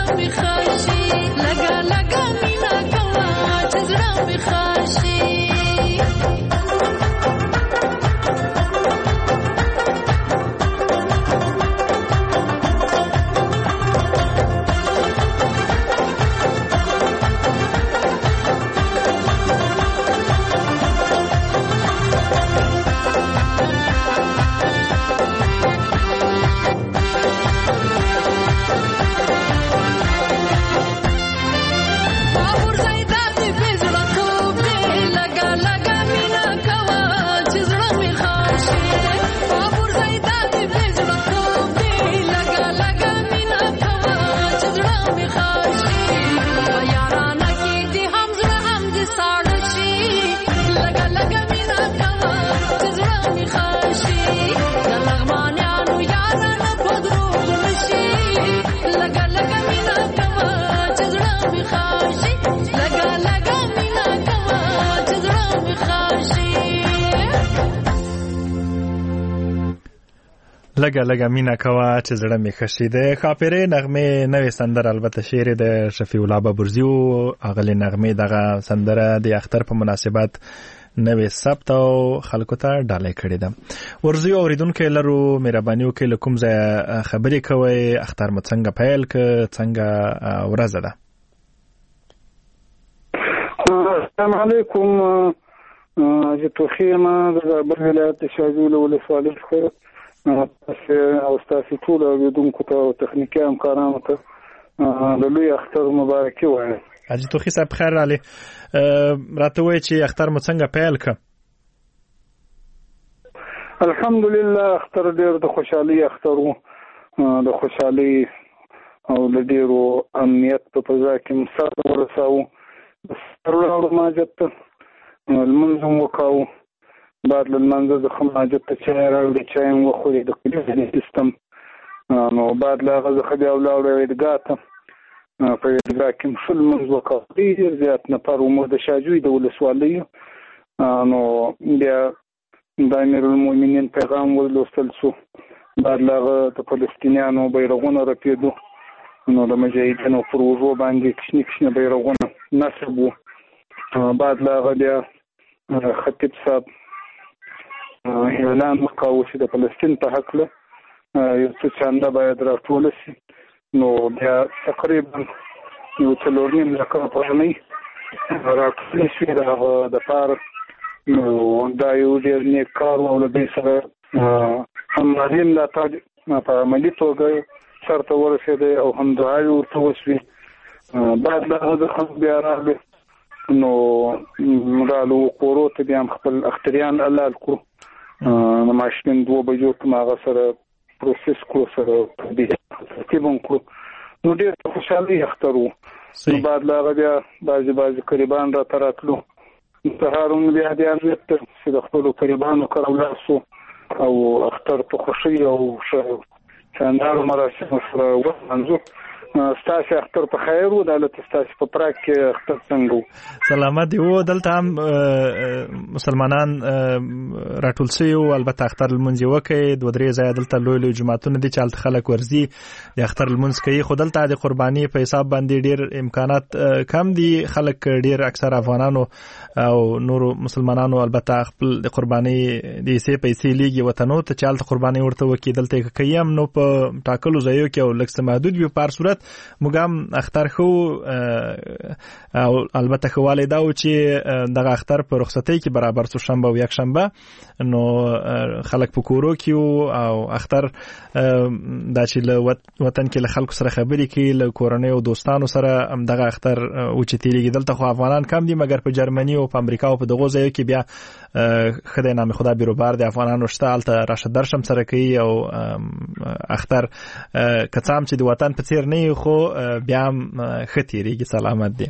لګه مینا کوا چې زړه می خشي ده خاپره نغمه نوې سندره البته شعر د شفیع الله بابرزیو اغلی نغمه دغه سندره د اختر په مناسبت نوې ثبت او خلکو ته ډالۍ کړې ده. ورزیو اوریدونکو لرو مهرباني وکړئ کوم ځای خبرې کوي اختر مو څنګه پیل ک څنګه ورځ ده. السلام علیکم زه توخیم د ولایت شاجول ولسوالۍ څخه او تاسو ټول اوریدونکو ته او تخنیکی همکارانو ته د لوی اختر مبارکي وایم. حاجی توخی صاحب خیر علي راته وایي چې اختر مو څنګه پیل ک؟ الحمدلله اختر ډیر د خوشحالي اخترو د خوشحالي او د ډیرو امنیت په فضا کې مسار ورساو سرور ماجت المنځ وکاو بعد المنځ د خماجت ته چای راوړي چای وخوري د کلیوالي سیستم نو بعد لا غزه خدای او لاړ ویدګاته په دغه کې مسل منځ وکاو ډیر زیات نفر عمر د شاجوی د ولسوالۍ نو بیا د امیر المؤمنین پیغام ولوستل شو بعد لا د فلسطینیانو بیرغونه رپیدو نو د مجاهدینو پر وجو باندې کښنی بیرغونه نصب بعد لا غدیا خطیب صاحب اعلان وکاو چې د فلسطین په حق له یو څه چانده باید راټول شي نو بیا تقریبا یو 4.5 لک افغانۍ راټول شي د پاره نو دا یو ډېر نیک کار او له دې سره همغږي ملاتړ په عملي توګه سرته ورسېده او هم دعاوې ورته وشوې بعد له هغه خلک بیا راغلي نو رالو کورو ته بیا خپل اختریان حلال کړو ماشین 2 بجو ته هغه سره پروسس کړو سره ترتیب کړو نو ډېر خوشحالي اخترو بعد له هغه بیا بعضې قریبان را تراتلو سهارون بیا د امنیت چې د خپلو قریبانو کره ولاړ او اختر په خوښۍ او شاندارو مراسمو سره ولمانځو. ستاسو اختر په خیر و دلته ستاسو په پراک کې اختر څنګه سلامت دی و دلته هم مسلمانان راټول شوي او البته اختر لمونځ وکړي 2-3 ځای دلته لوی جماعتونه دي چې هلته خلک ورځي د اختر لمونځ کوي خو دلته د قرباني په حساب باندې ډیر امکانات کم دي خلک ډیر اکثر افغانانو او نورو مسلمانانو البته خپل د قرباني د پیسې لیږي وطنو ته چې هلته قرباني ورته وکړي دلته کوي هم نو په ټاکلو ځایو کې او لږ څه محدود وي په هر صورت موږ هم اختر خو او البته خواله دا و چې دغه اختر په رخصتۍ کې برابر سو شنبه او یک شنبه نو خلک په کورو کې او اختر دا چې وطن کې له خلکو سره خبرې کوي له کورنۍ او دوستانو سره دغه اختر او چې تیریږي دلته خو افغانان کم دي مګر په جرمني او په امریکا او په دغه ځایو کې بیا خدای نام خدا بیروبار د افغانانو شته الته راشه درشم سره کوي او اختر کڅام چې د وطن په څیر نه خو بیا ختیریږي سلامت دي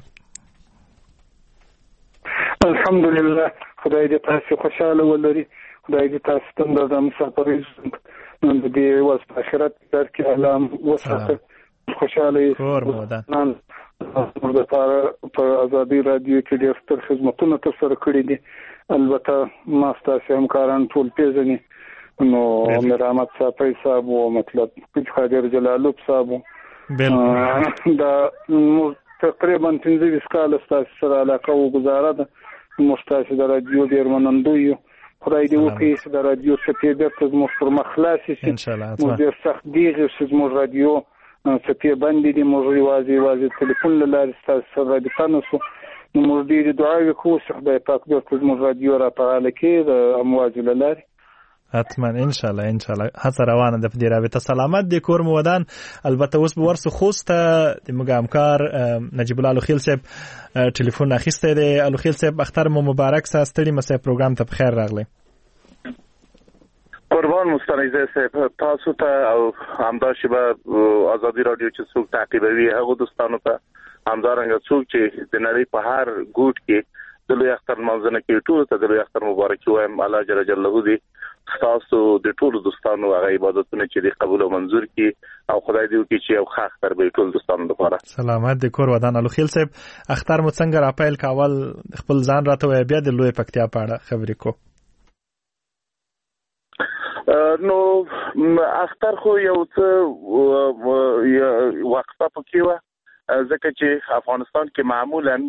الحمدلله خدای دې تاسو خوشاله ولري خدای دې تاسو ته د مسافرۍ نن دې واس آخرت درکې علام وساته خوشاله نن د په ازادي رادیو کې ډېر ستر خدمتونه ترسره کړي دي البته ما ستاسو همکاران ټول پیژني نو امیر احمد صاحب او مطلب قادر جلالوب صاحب دا تقریبا 15 کال ستاسو سره علاقه او گزاره ده مستاسو د رادیو ډیر منندوی خدای دې وکړي د رادیو څخه بیرته زموږ پر مخلاصي ان شاء الله موږ ډیر سخت دیږي چې زموږ رادیو څخه باندې دې موږ یوازې ټلیفون لاره ستاسو سره د تاسو موږ دې دعا وکړو چې خدای پاک دې زموږ رادیو را فعال کړي د امواج لاره حتما ان شاء الله هڅه روانه ده په دې رابطه. سلامت دي کور مو ودان. البته اوس به ورسو خوسته د موږ همکار نجیب الله الوخیل صاحب ټلیفون اخیسته دی. الوخیل صاحب اختر مو مبارک سه. ستړي مسه پروګرام ته بخیر راغلی. قربان مستنیزه صاحب تاسو ته او همداشي به ازادي رادیو چې څوک تعقیبوي هغه دوستانو ته همدارنګه څوک چې د نړۍ په هر ګوټ کې د لوی اختر منځنه کې ټول ته د لوی اختر مبارکي وایم. الله جل جلاله دې تاسو د ټول دوستانو هغه عبادتونه چې دې قبول او منظور کړي او خدای دې وکړي چې یو ښه اختر به ټول دوستانو لپاره. سلامت دې کور ودان. الوخیل صاحب اختر مو څنګه راپیل کاول خپل ځان راته وای بیا د لوی پکتیا په اړه خبرې کو. نو اختر خو یو څه وقفه پکې و ځکه چې افغانستان کې معمولا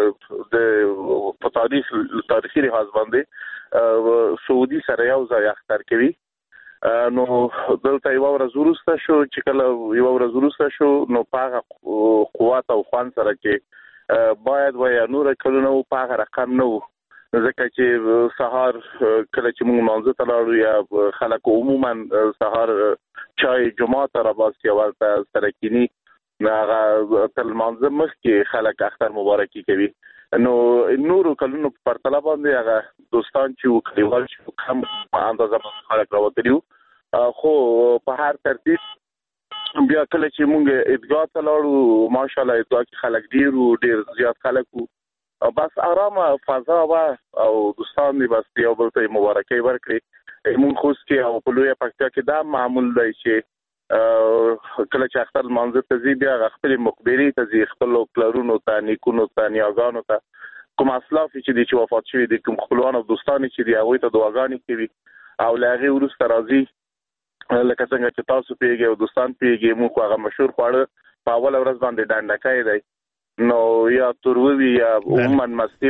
د تاریخي لحاظ باندې سعودي سره یو ځای اختر کوي. نو دلته یو ورځ وروسته شو چې کله یو ورځ وروسته شو نو پاغه قوت او خوان سره کې باید وای نور کلونه او پاغه رقم نو ځکه چې سهار کله چې موږ مانځه ته لاړو یا خلک عموما سهار چای جمعه ته راځي او سره کینی هغه تل مانځه مخکې خلک اختر مبارکي کوي. نو نورو کلونو په پرتله باندې هغه دوستان چې کلیوال چې کم اندازه خلک راوتلیو خو په هر ترتیب بیا کله چې موږ ادګا ته لاړو ماشاءالله ادګا کې خلک ډیر زیات خلک وو بس آرامه فضا وا او دوستان دې بس یو بل ته مبارکي ورکړي. موږ خو چې او په لوی پکتیا کې دا معمول دی چې کله چې اختر منځ ته ځي بیا خپل مقبري ته ځي خپل پلرونو ته نیکونو ته نیاګانو ته کوم اسلاف چې وفات شوي دي کوم خپلوان او دوستان چې دی هغه ته دعاګانې کوي او لاغي ورسته راځي لکه څنګه چې تاسو پیږي او دوستان پیږي موږ هغه مشهور خواړه په اول ورځ باندې ډانډکای دی نو یا تروي یا عموما مستی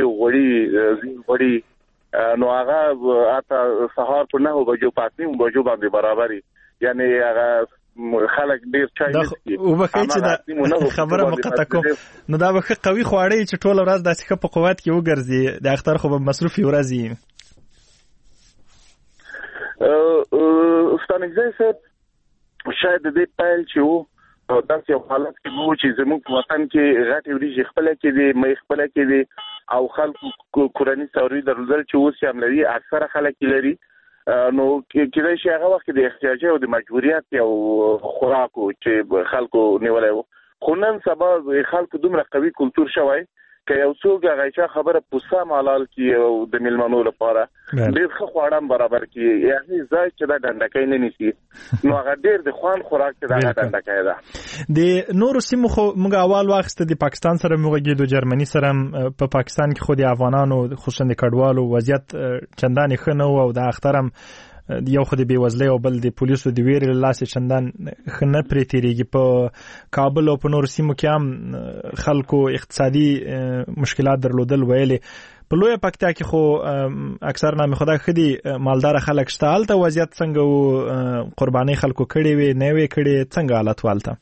غوړي نو هغه اته سهار په 9 بجو پاتې بجو باندې برابرۍ یعنی هغه خلک ډیر چای وڅښي او بخې چې دا خبره مقطع کوم نو دا به قوي خواړی چې ټول ورځ داسې ښه په قوت کې وګرځي د اختر خو به مصروفي ورځي. ستانګزه صاحب شاید دې پایل چې وو داسې یو حالت کې وو چې زموږ په وطن کې غټې وریجې خپله کې دي مې خپله کې دي او خلکو کورني څاروي درلودل چې اوس یې هم لري اکثره خلک لري. نو کېدای شي هغه وخت د احتیاج او د مجبوریت یو خوراکو چې خلکو نیولای وو خو نن سبا خلکو دومره قوي کلتور شوی که یو څوک هغه خبره پوسه مالال کی او د ملمنو لپاره ډیر ښه خواړه برابر کی یعنی ځای چې دا ډنډکای نه نیسی نو هغه ډیر د خوان خوراک ته دا ډنډکای ده. د نورو سیمو خو موږ اول وخت د پاکستان سره موږ د جرمني سره په پاکستان کې خو د افغانانو خصوصا د کډوالو وضعیت چندان ښه نه و او د اخترم یو خو د بیوزلۍ او بل د پولیسو د ویرې له لاسه چندان ښه نه پرې تېرېږي. په کابل او په نورو سیمو کې هم خلکو اقتصادي مشکلات درلودل ویلې. په لویه پکتیا کې خو اکثر نامې خدای ښه دي مالداره خلک شته. هلته وضعیت څنګه و؟ قربانۍ خلکو کړې وې نه وې کړې څنګه حالت و هلته؟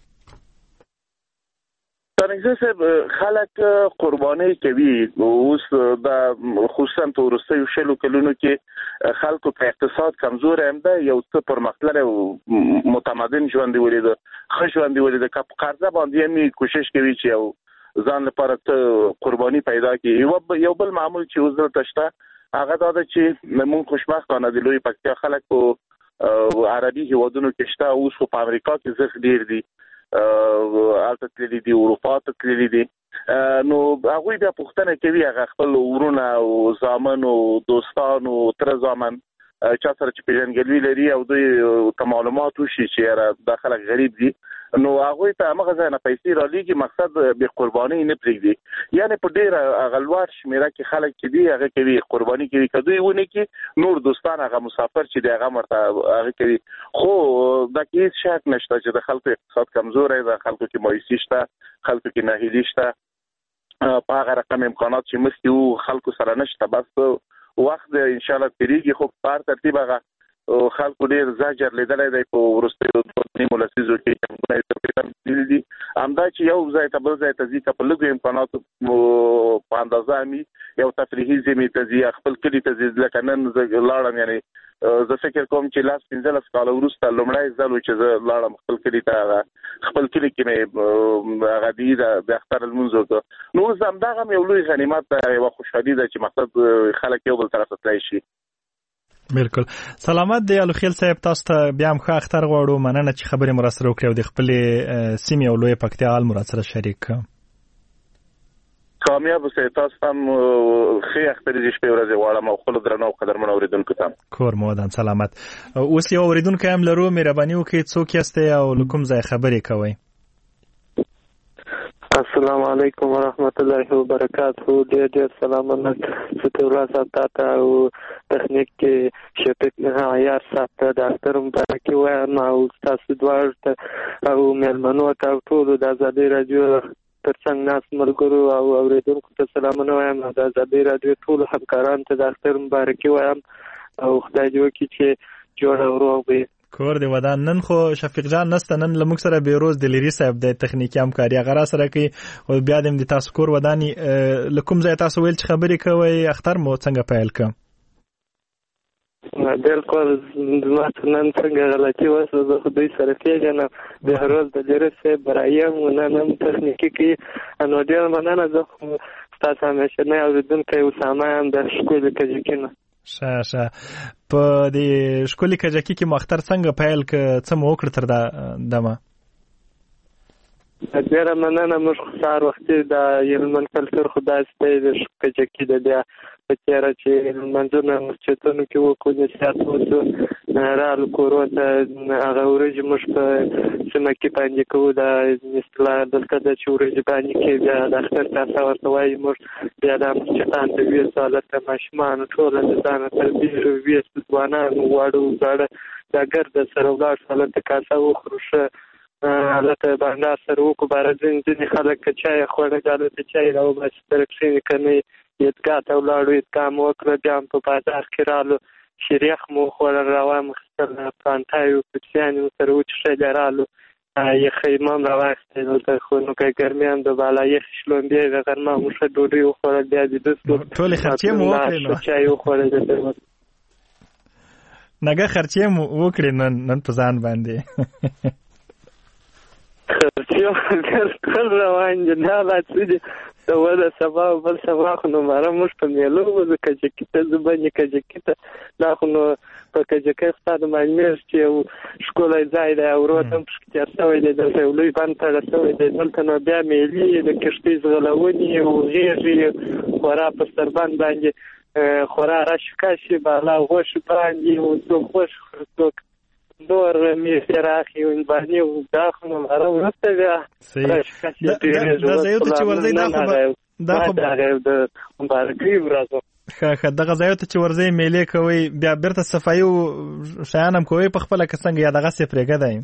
څنګه چې خلک قربانۍ کوي اوس د خصوصا په وروستیو شلو کلونو کې خلکو په اقتصاد کمزور هم ده یو څه پرمختللی او متمدن ژوند ولید ښه ژوند ولید که په قرضه باندې هم کوشش کوي چې یو ځان لپاره ته قرباني پیدا کړي. یو بل معمول چې اوس دلته شته هغه دا ده چې موږ خوشبختانه د لوی پکتیا خلک په عربي هیوادونو کې شته اوس په امریکا کې زښ ډیر دي البته تللی دي اروپا ته تللی دي نو هغه بیا پوښتنه کوي هغه خپل ورونه او زامن او دوستان او تر زامن چا سره چې پیژنګلوي لري او دوی معلومات وشي چې دا خلک غریب دي نو هغه ته هغه ځای نه پیسې را لېږي، مقصد به قرباني نه پرېږدي. یعنی په ډېر غلوار شمیره کې خلک چې دی هغه کوي قرباني کوي، کدوې ونه کې نور دوستان هغه مسافر چې دی هغه مرته هغه کوي. خو دا هیڅ شک نشته چې د خلکو اقتصاد کمزور دی، د خلکو کې مایوسي شته، خلکو کې ناهیلي شته، په هغه رقم امکانات چې مخکې خلکو سره نشته. بس وخت ان شاء الله تیریږي، خو په ترتیب هغه خلکو ډیر زجر لیدلای دی په ورستیو نیمو لسیزو کې څنګه دي همدا چې یو ځای ته بل ځای ته ځي په لږو امکاناتو په اندازه می یو تفریحي ځای ته ځي، خپل کلی ته ځي. لکه نن زه لاړم، یعنی زه فکر کوم چې لاس 15 کال وروسته لومړی ځل چې زه لاړم خپل کلی ته، خپل کلی کې مې هغه دی د اختر لمونځ وکړ. نو زه همدغه یو لوی غنیمت ده، یوه خوشحالي ده چې مقصد خلک یو بل طرف ته تللی شي. بالکل. سلامت دی الوخیل صاحب، تاسو ته بیا هم ښه اختر غواړو. مننه چې خبرې مو راسره وکړې او د خپلې سیمې او لویې پکتیا حال مو راسره شریک کړ. کامیاب اوسئ. تاسو هم ښې اخترې د شپې ورځې غواړم او خپلو درنو او قدرمنو اورېدونکو ته کور مو ودان سلامت. اوس یو اورېدونکی هم لرو، مهرباني وکړئ څوک یاستئ او له کوم ځایه خبرې کوئ؟ السلام علیکم ورحمت الله وبرکاته. ډېر سلامونه ستاسو صاحب ته او تخنیک کې شفیق عیار صاحب ته د اختر مبارکي وایم او تاسو دواړو ته او مېلمنو ته او ټولو د ازادۍ راډیو ترڅنګ ناست ملګرو او اورېدونکو ته سلامونه وایم. د ازادۍ راډیو ټولو همکارانو ته د اختر مبارکي وایم او خدای دې وکړي چې جوړ او روغ وي. کور دی ودان. نن خو شفیق جان نسته، نن له موږ سره بیروز دلیری صاحب د تخنیکی همکاري هغه را سره کوي او بیا د تاسو کور ودانی. له کوم ځای تاسو ویل چې خبرې کوئ؟ اختر مو څنګه پیل کړ؟ بالکل نن څنګه غلطي وسوه، زه خو دوی سره پیژنم، بهروز دلیری صاحب برایم و نن هم تخنیکي کوي. نو ډېر مننه. زه خو ستاسو همیشنی اورېدونکی اسامه یم د ښکلي کجکي نه. ښه په دې ښکلي کجکي کې مو اختر څنګه پیل کړ؟ څه مو وکړه تر دمه؟ ډېره مننه. موږ سهار وختي د هلمند کلتور خو داسې دی د کجکي د بیا په تېره چې لمونځونه مسجدونو کې وکړو، نصیحت وشو، رالو کورو ته. هغه ورځې موږ په سیمه کې باندې کوو، د اصطلاح دلته ده چې ورځې باندې کې بیا د اختر تاسه ورته وایي. موږ بیا د مسجدان ته ویستو، هلته ماشومان ټوله د ځانه تربیږو، ویستو ځوانان واړه زاړه دا ګرده سره ولاړ شو، هلته کاسه وخورو، ښه هلته بانډار سره وکړو. باره ځینې خلک که چای خوړل هلته چای راوباسي سره کښېني، که نه عیدګاه ته ولاړو، عیدګاه مو وکړه. بیا هم په بازار کې رالو، شیریخ مو خوړل، روا مو اخیستل، پرانتای و کوچیانې مو سره وچښلې، رالو یخۍ مو هم راواخیستې دلته. خو نو که ګرمي هم د بالا یخې شلومبې د غرمه مو ښه ډوډۍ وخوړل، بیا ویده شو، ټولې خرچې مو وکړې نو چای وخوړل. نګه خرچې مو وکړې نن په ځان باندې؟ خرچې ډېر روان دي، دا لا څه دي د وده سبا او بل سبا خو نو ماره موږ په میلو وځو کجکي ته، زه باندې کجکي ته. دا خو نو په کجکي ستا د معلومېږي چې یو ښکلی ځای دی او روډ هم پکې تېر شوی دی، دلته یو لوی بند تړل شوی دی. دلته نو بیا میلې د کښتۍ ځغلونې او غېږې خورا په ستربند باندې خورا راشکاشي بالا غوښې باندې او څوک غوښې خوري، څوک نور میسې راخي او باندې. دا خو نو ماره وروسته بیا راشکاشي دا ځایو ته چې ورځئ دا خو د مبارکۍ ورځ ښه دغه ځایو ته چې ورځئ میلې کوئ، بیا بیرته صفایي شیان هم کوئ په خپله که څنګه، یا دغسې پرېږدئ؟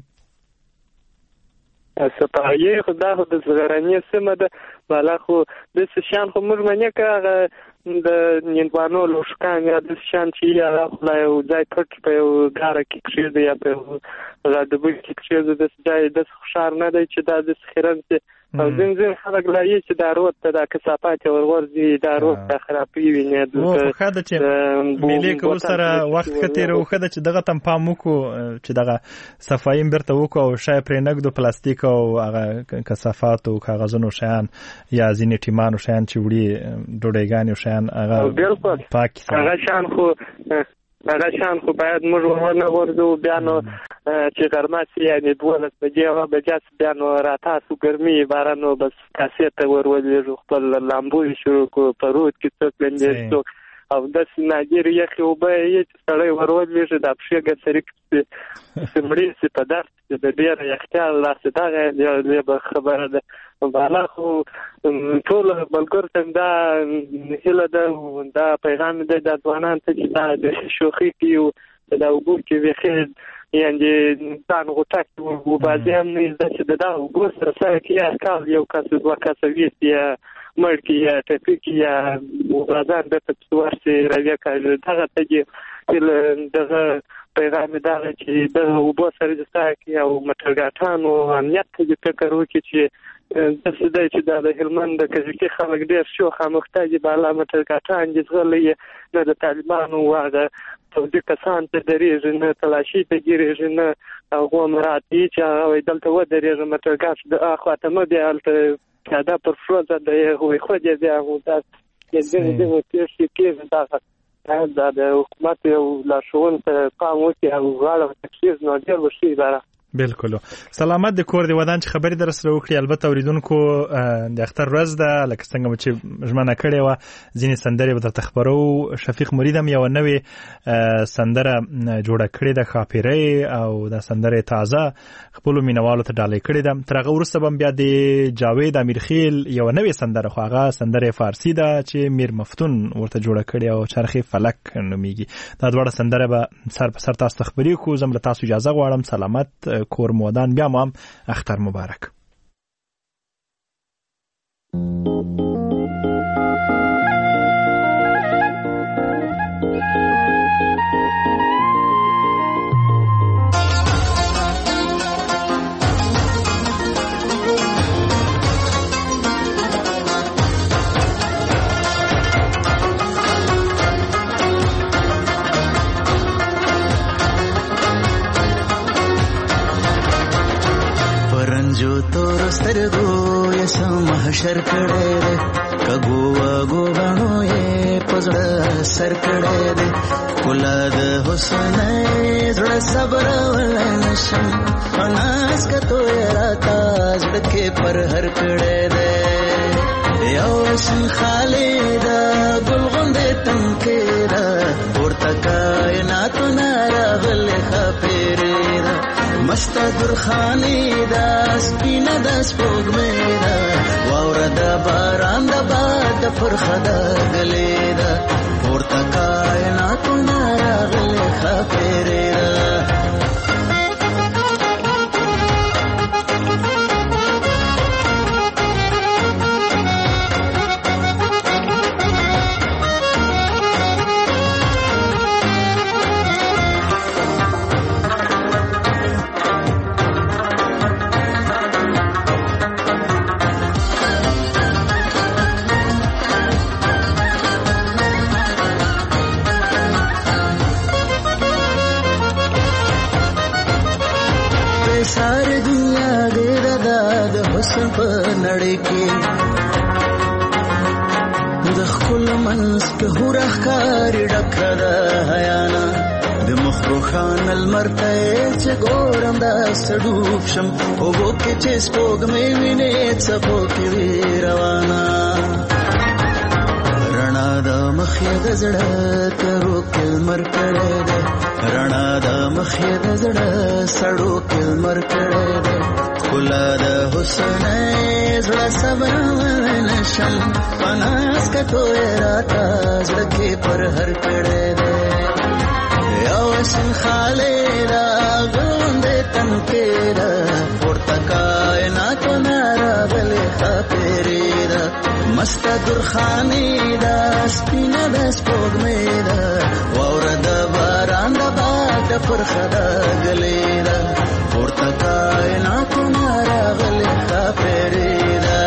صفایي خو دا خو د غرنۍ سیمه ده، بالا خو داسې شیان خو موږ منې که هغه د هندوانو لوښکان یا داسې شیان چې هغه خو لا یو ځای پټ په یو ګاره کې کښېږدي یا په یو ډبوي کې کښېږدي، داسې ځای داسې خوشحال نه دی چې دا داسې خیرن شي. او ځینې خلک لا یې چې دا روډ ته دا کثافات یې ورغورځي، دا روډ ته خرابوي وینې. خو ښه ده چې میلې کولو سره وخت ښه تېروو، ښه ده چې دغه ته هم پام وکړو چې دغه صفایي هم بیرته وکړو او شی پرې نه ږدو، پلاستیک او هغه کثافات او کاغذونو شیان یا ځینې ټیمانو شیان چې وړي ډوډۍ شیان هغه پاک هغه شان خو باید موږ ورنه ورځو. بیا نو چې غرمه سي یعنې 12 بجې هغه بجې بیا نو راتاسو ګرمي باره نو بس کاسې ته ورولېږو، خپل لامبو یې شروع کړو، په رود کې څوک لنډېږي، څوک او د سناګر یخي وبه یې سړی ورولېږي د پښې ګسري سمړي سي په درس د ډېر یختیال لاسه دا به خبره ده بالا خو ټول ملګرو ته دا هیله ده دا پیغام دی د ځوانانو ته چې دا د شوخي کې دا وګو کې وخیر یعنی ځان غوټک او بعضی هم نه زده چې دا وګو سره سره کې کار یو کس دوه کسوي یا مرګ یا ټپي یا وزن د څوار سي راوي کړي دغه ته دغه پیغام دا چې د وګو سره د ساکي او مټرګاټانو امنیت ته فکر وکړي چې د سده چې د هلمند د کزکی خلک ډیر شو خامختاجي بالا مټرګاټان جزغلې نه د طالبانو واغه توځي کسان ته درېږي نه تلاشي ته ګیرېږي نه هغه مراتي چې هغه دلته و درېږي مټرګاټ د اخواتمه بیا الته دا پر فروزه د هوی خو دې بیا هو دا دې چې کې دا د حکومت یو لاشون ته پام وکړي او غاړه تکلیف نه ډیر وشي بره بالکل سلامت د کور دی ودان چې خبرې در سره وکړي البته اوریدونکو د اختر ورځ ده لکه څنګه چې ژمنه کړې و ځینې سندرې به درته خبرو شفیق مریدم یو نوې سندره جوړه کړې ده خاپیرې او د سندرې تازه خپل مینوالو ته ډالۍ کړې ده تر هغه وروسته به بیا د جاوید امیرخیل یو نوې سندره خو هغه سندره فارسی ده چې میر مفتون ورته جوړه کړې او چرخې فلک نومیږي دا دواړه سندره به سر په سر تاسو خبرې کو زم له تاسو اجازه غواړم سلامت کور مودان بیا هم اختر مبارک जो तोर स्तरगो यसो महशर कड़े दे कगो वगो बनो ये पजड़ सर कड़े दे कुलाद हुस्न जड़ सब्र वलनशम अनास का तो राता जड़ के पर हर कड़े दे यौसन खालिदा गुलगुंदे तंकेदा और तकायनात नारा गल खपेरेदा मस्त दुर्खानी دا سپینه د سپوږمۍ ده واوره د باران د باد پر خدا غلې ده پورته کائناتونه راغلې خاپېرې ده सारी दुनिया गिरा दाद हुस्न पर नड़े के दखल मनस के हुरा कारी डखदा हयाना दमखरुखान अलमरते च गोरम दा सडूपशम ओ वो के चेस्पोग में विने चपो के रवाना रणा दा मखयद जड़ा करो किल मर करे दे रणा दा मखयद जड़ा सड़ो किल मर करे दे खुला दा हुस्न जड़ा सब्र नशम पनास का तो राता जड़ के पर हर करे दे यौसन खालेदा गुंदे तनकेदा पुरता कायनात नारा गले खपेरेदा मस्त दुर्खानीदा स्पिना द स्पोगमेदा वावरा द बारान द बाद पर खदा गलेदा पुरता कायनात नारा गले खपेरेदा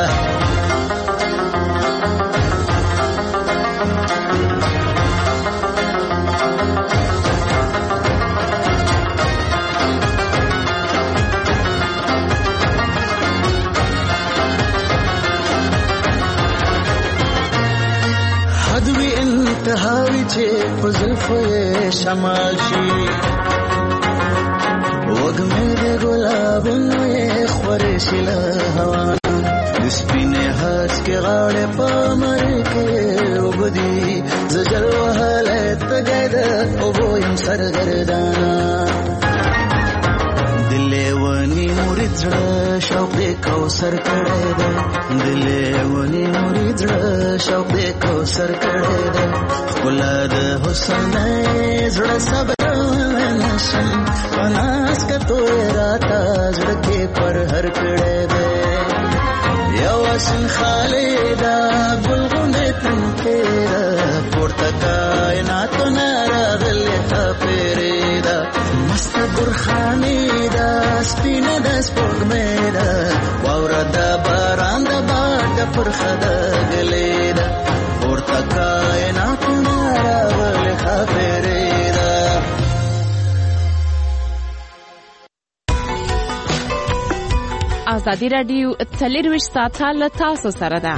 انتهاوی چه پزلفوی شماشی وگمه ده گلابونوی خورشی لحوانا دسپینه هاچ که غاڑ پا مرکه وبدی زجل وها ویم سرګردانا دلونی مرید زړه شوق دې کوثر کړه ده دلونی مرید زړه شوق دې کوثر کړه ده خلا د حسن زړه صبر نشم پناس کتو راتا زړه کې پر هر کړه ده یو سن خالدا ګلغونه تنکرا پورته کائنات نارغل خپریدا مست برخانیدا سپینه د سپوږمیدا واوردا باران د باغ پر خدا غلیدا پورته کائنات نارغل خپریدا ازادي رادیو 24 ساعته له تاسو سره ده.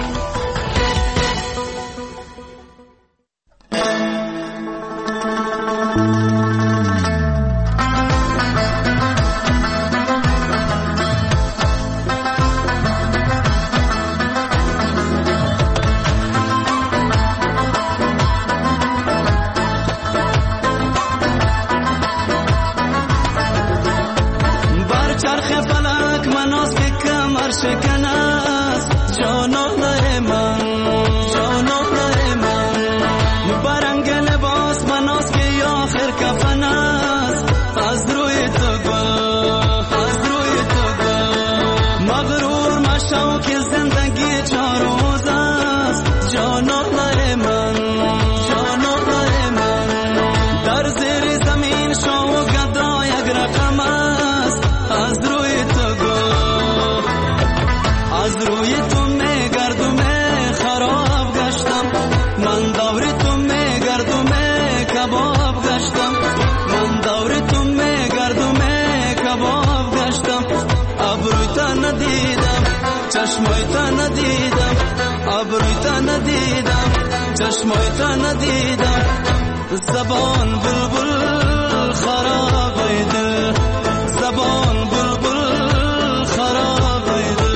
چشمایتا ندیدم زبان بلبل خراب ایده زبان بلبل خراب ایده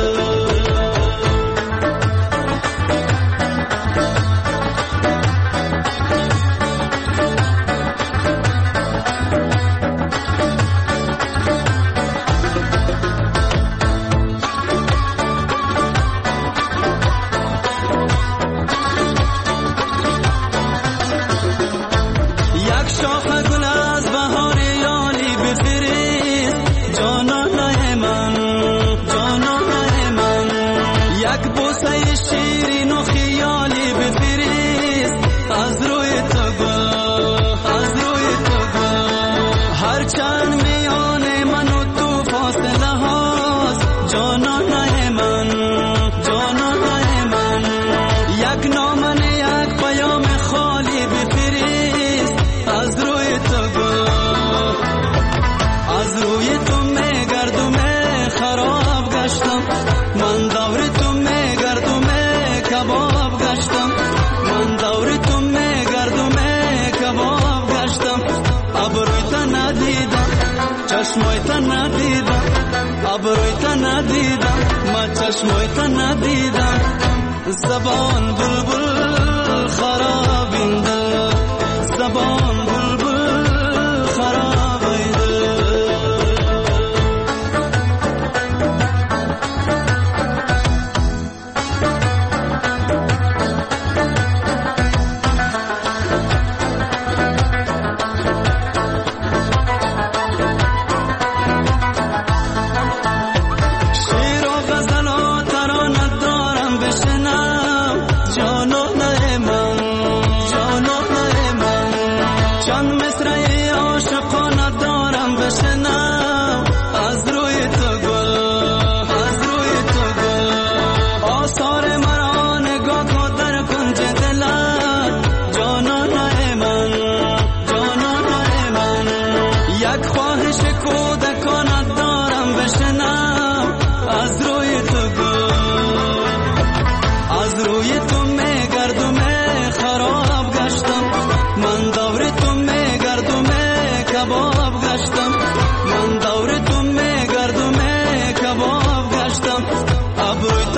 چشمایتا ندیدم ابرویتا ندیدم ما چشمایتا ندیدم زبان بلبل خرابینده زبان بلبل خرابینده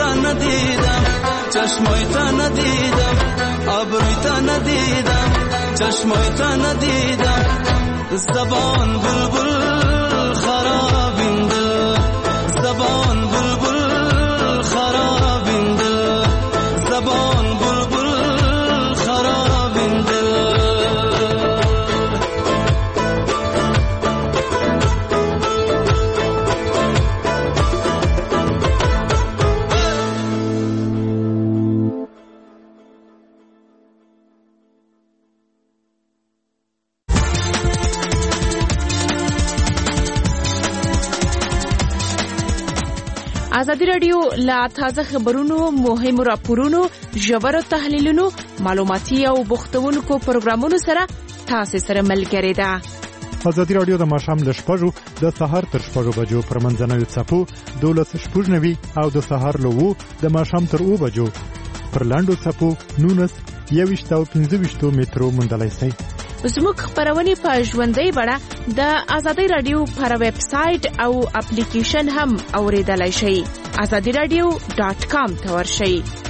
چشمایتا ندیدم ابرویتا ندیدم چشمای تا ندیدم زبان بلبل خرابین دل زبان بلبل خرابین دل زبان بلبل خرابین دل ازادي رادیو لا تازه خبرونو مهم راپورونو ژور تحلیلونو معلوماتي او بوختونکو پروګرامونو سره تاسو سره ملګری ده. ازادي رادیو د ماښام له 6 د سهار تر 6 بجو پر منځنوي څپو 12:90 او د سهار له 2 د ماښام تر 2 بجو پر لاندو څپو 19 او 15 مترو مندلای سي. زموږ خبرونه په ژوندۍ بڼه د ازادي رادیو پر ویب سټ او اپلیکیشن هم اوریدلای شئ. azadiradio.com ته ورشئ.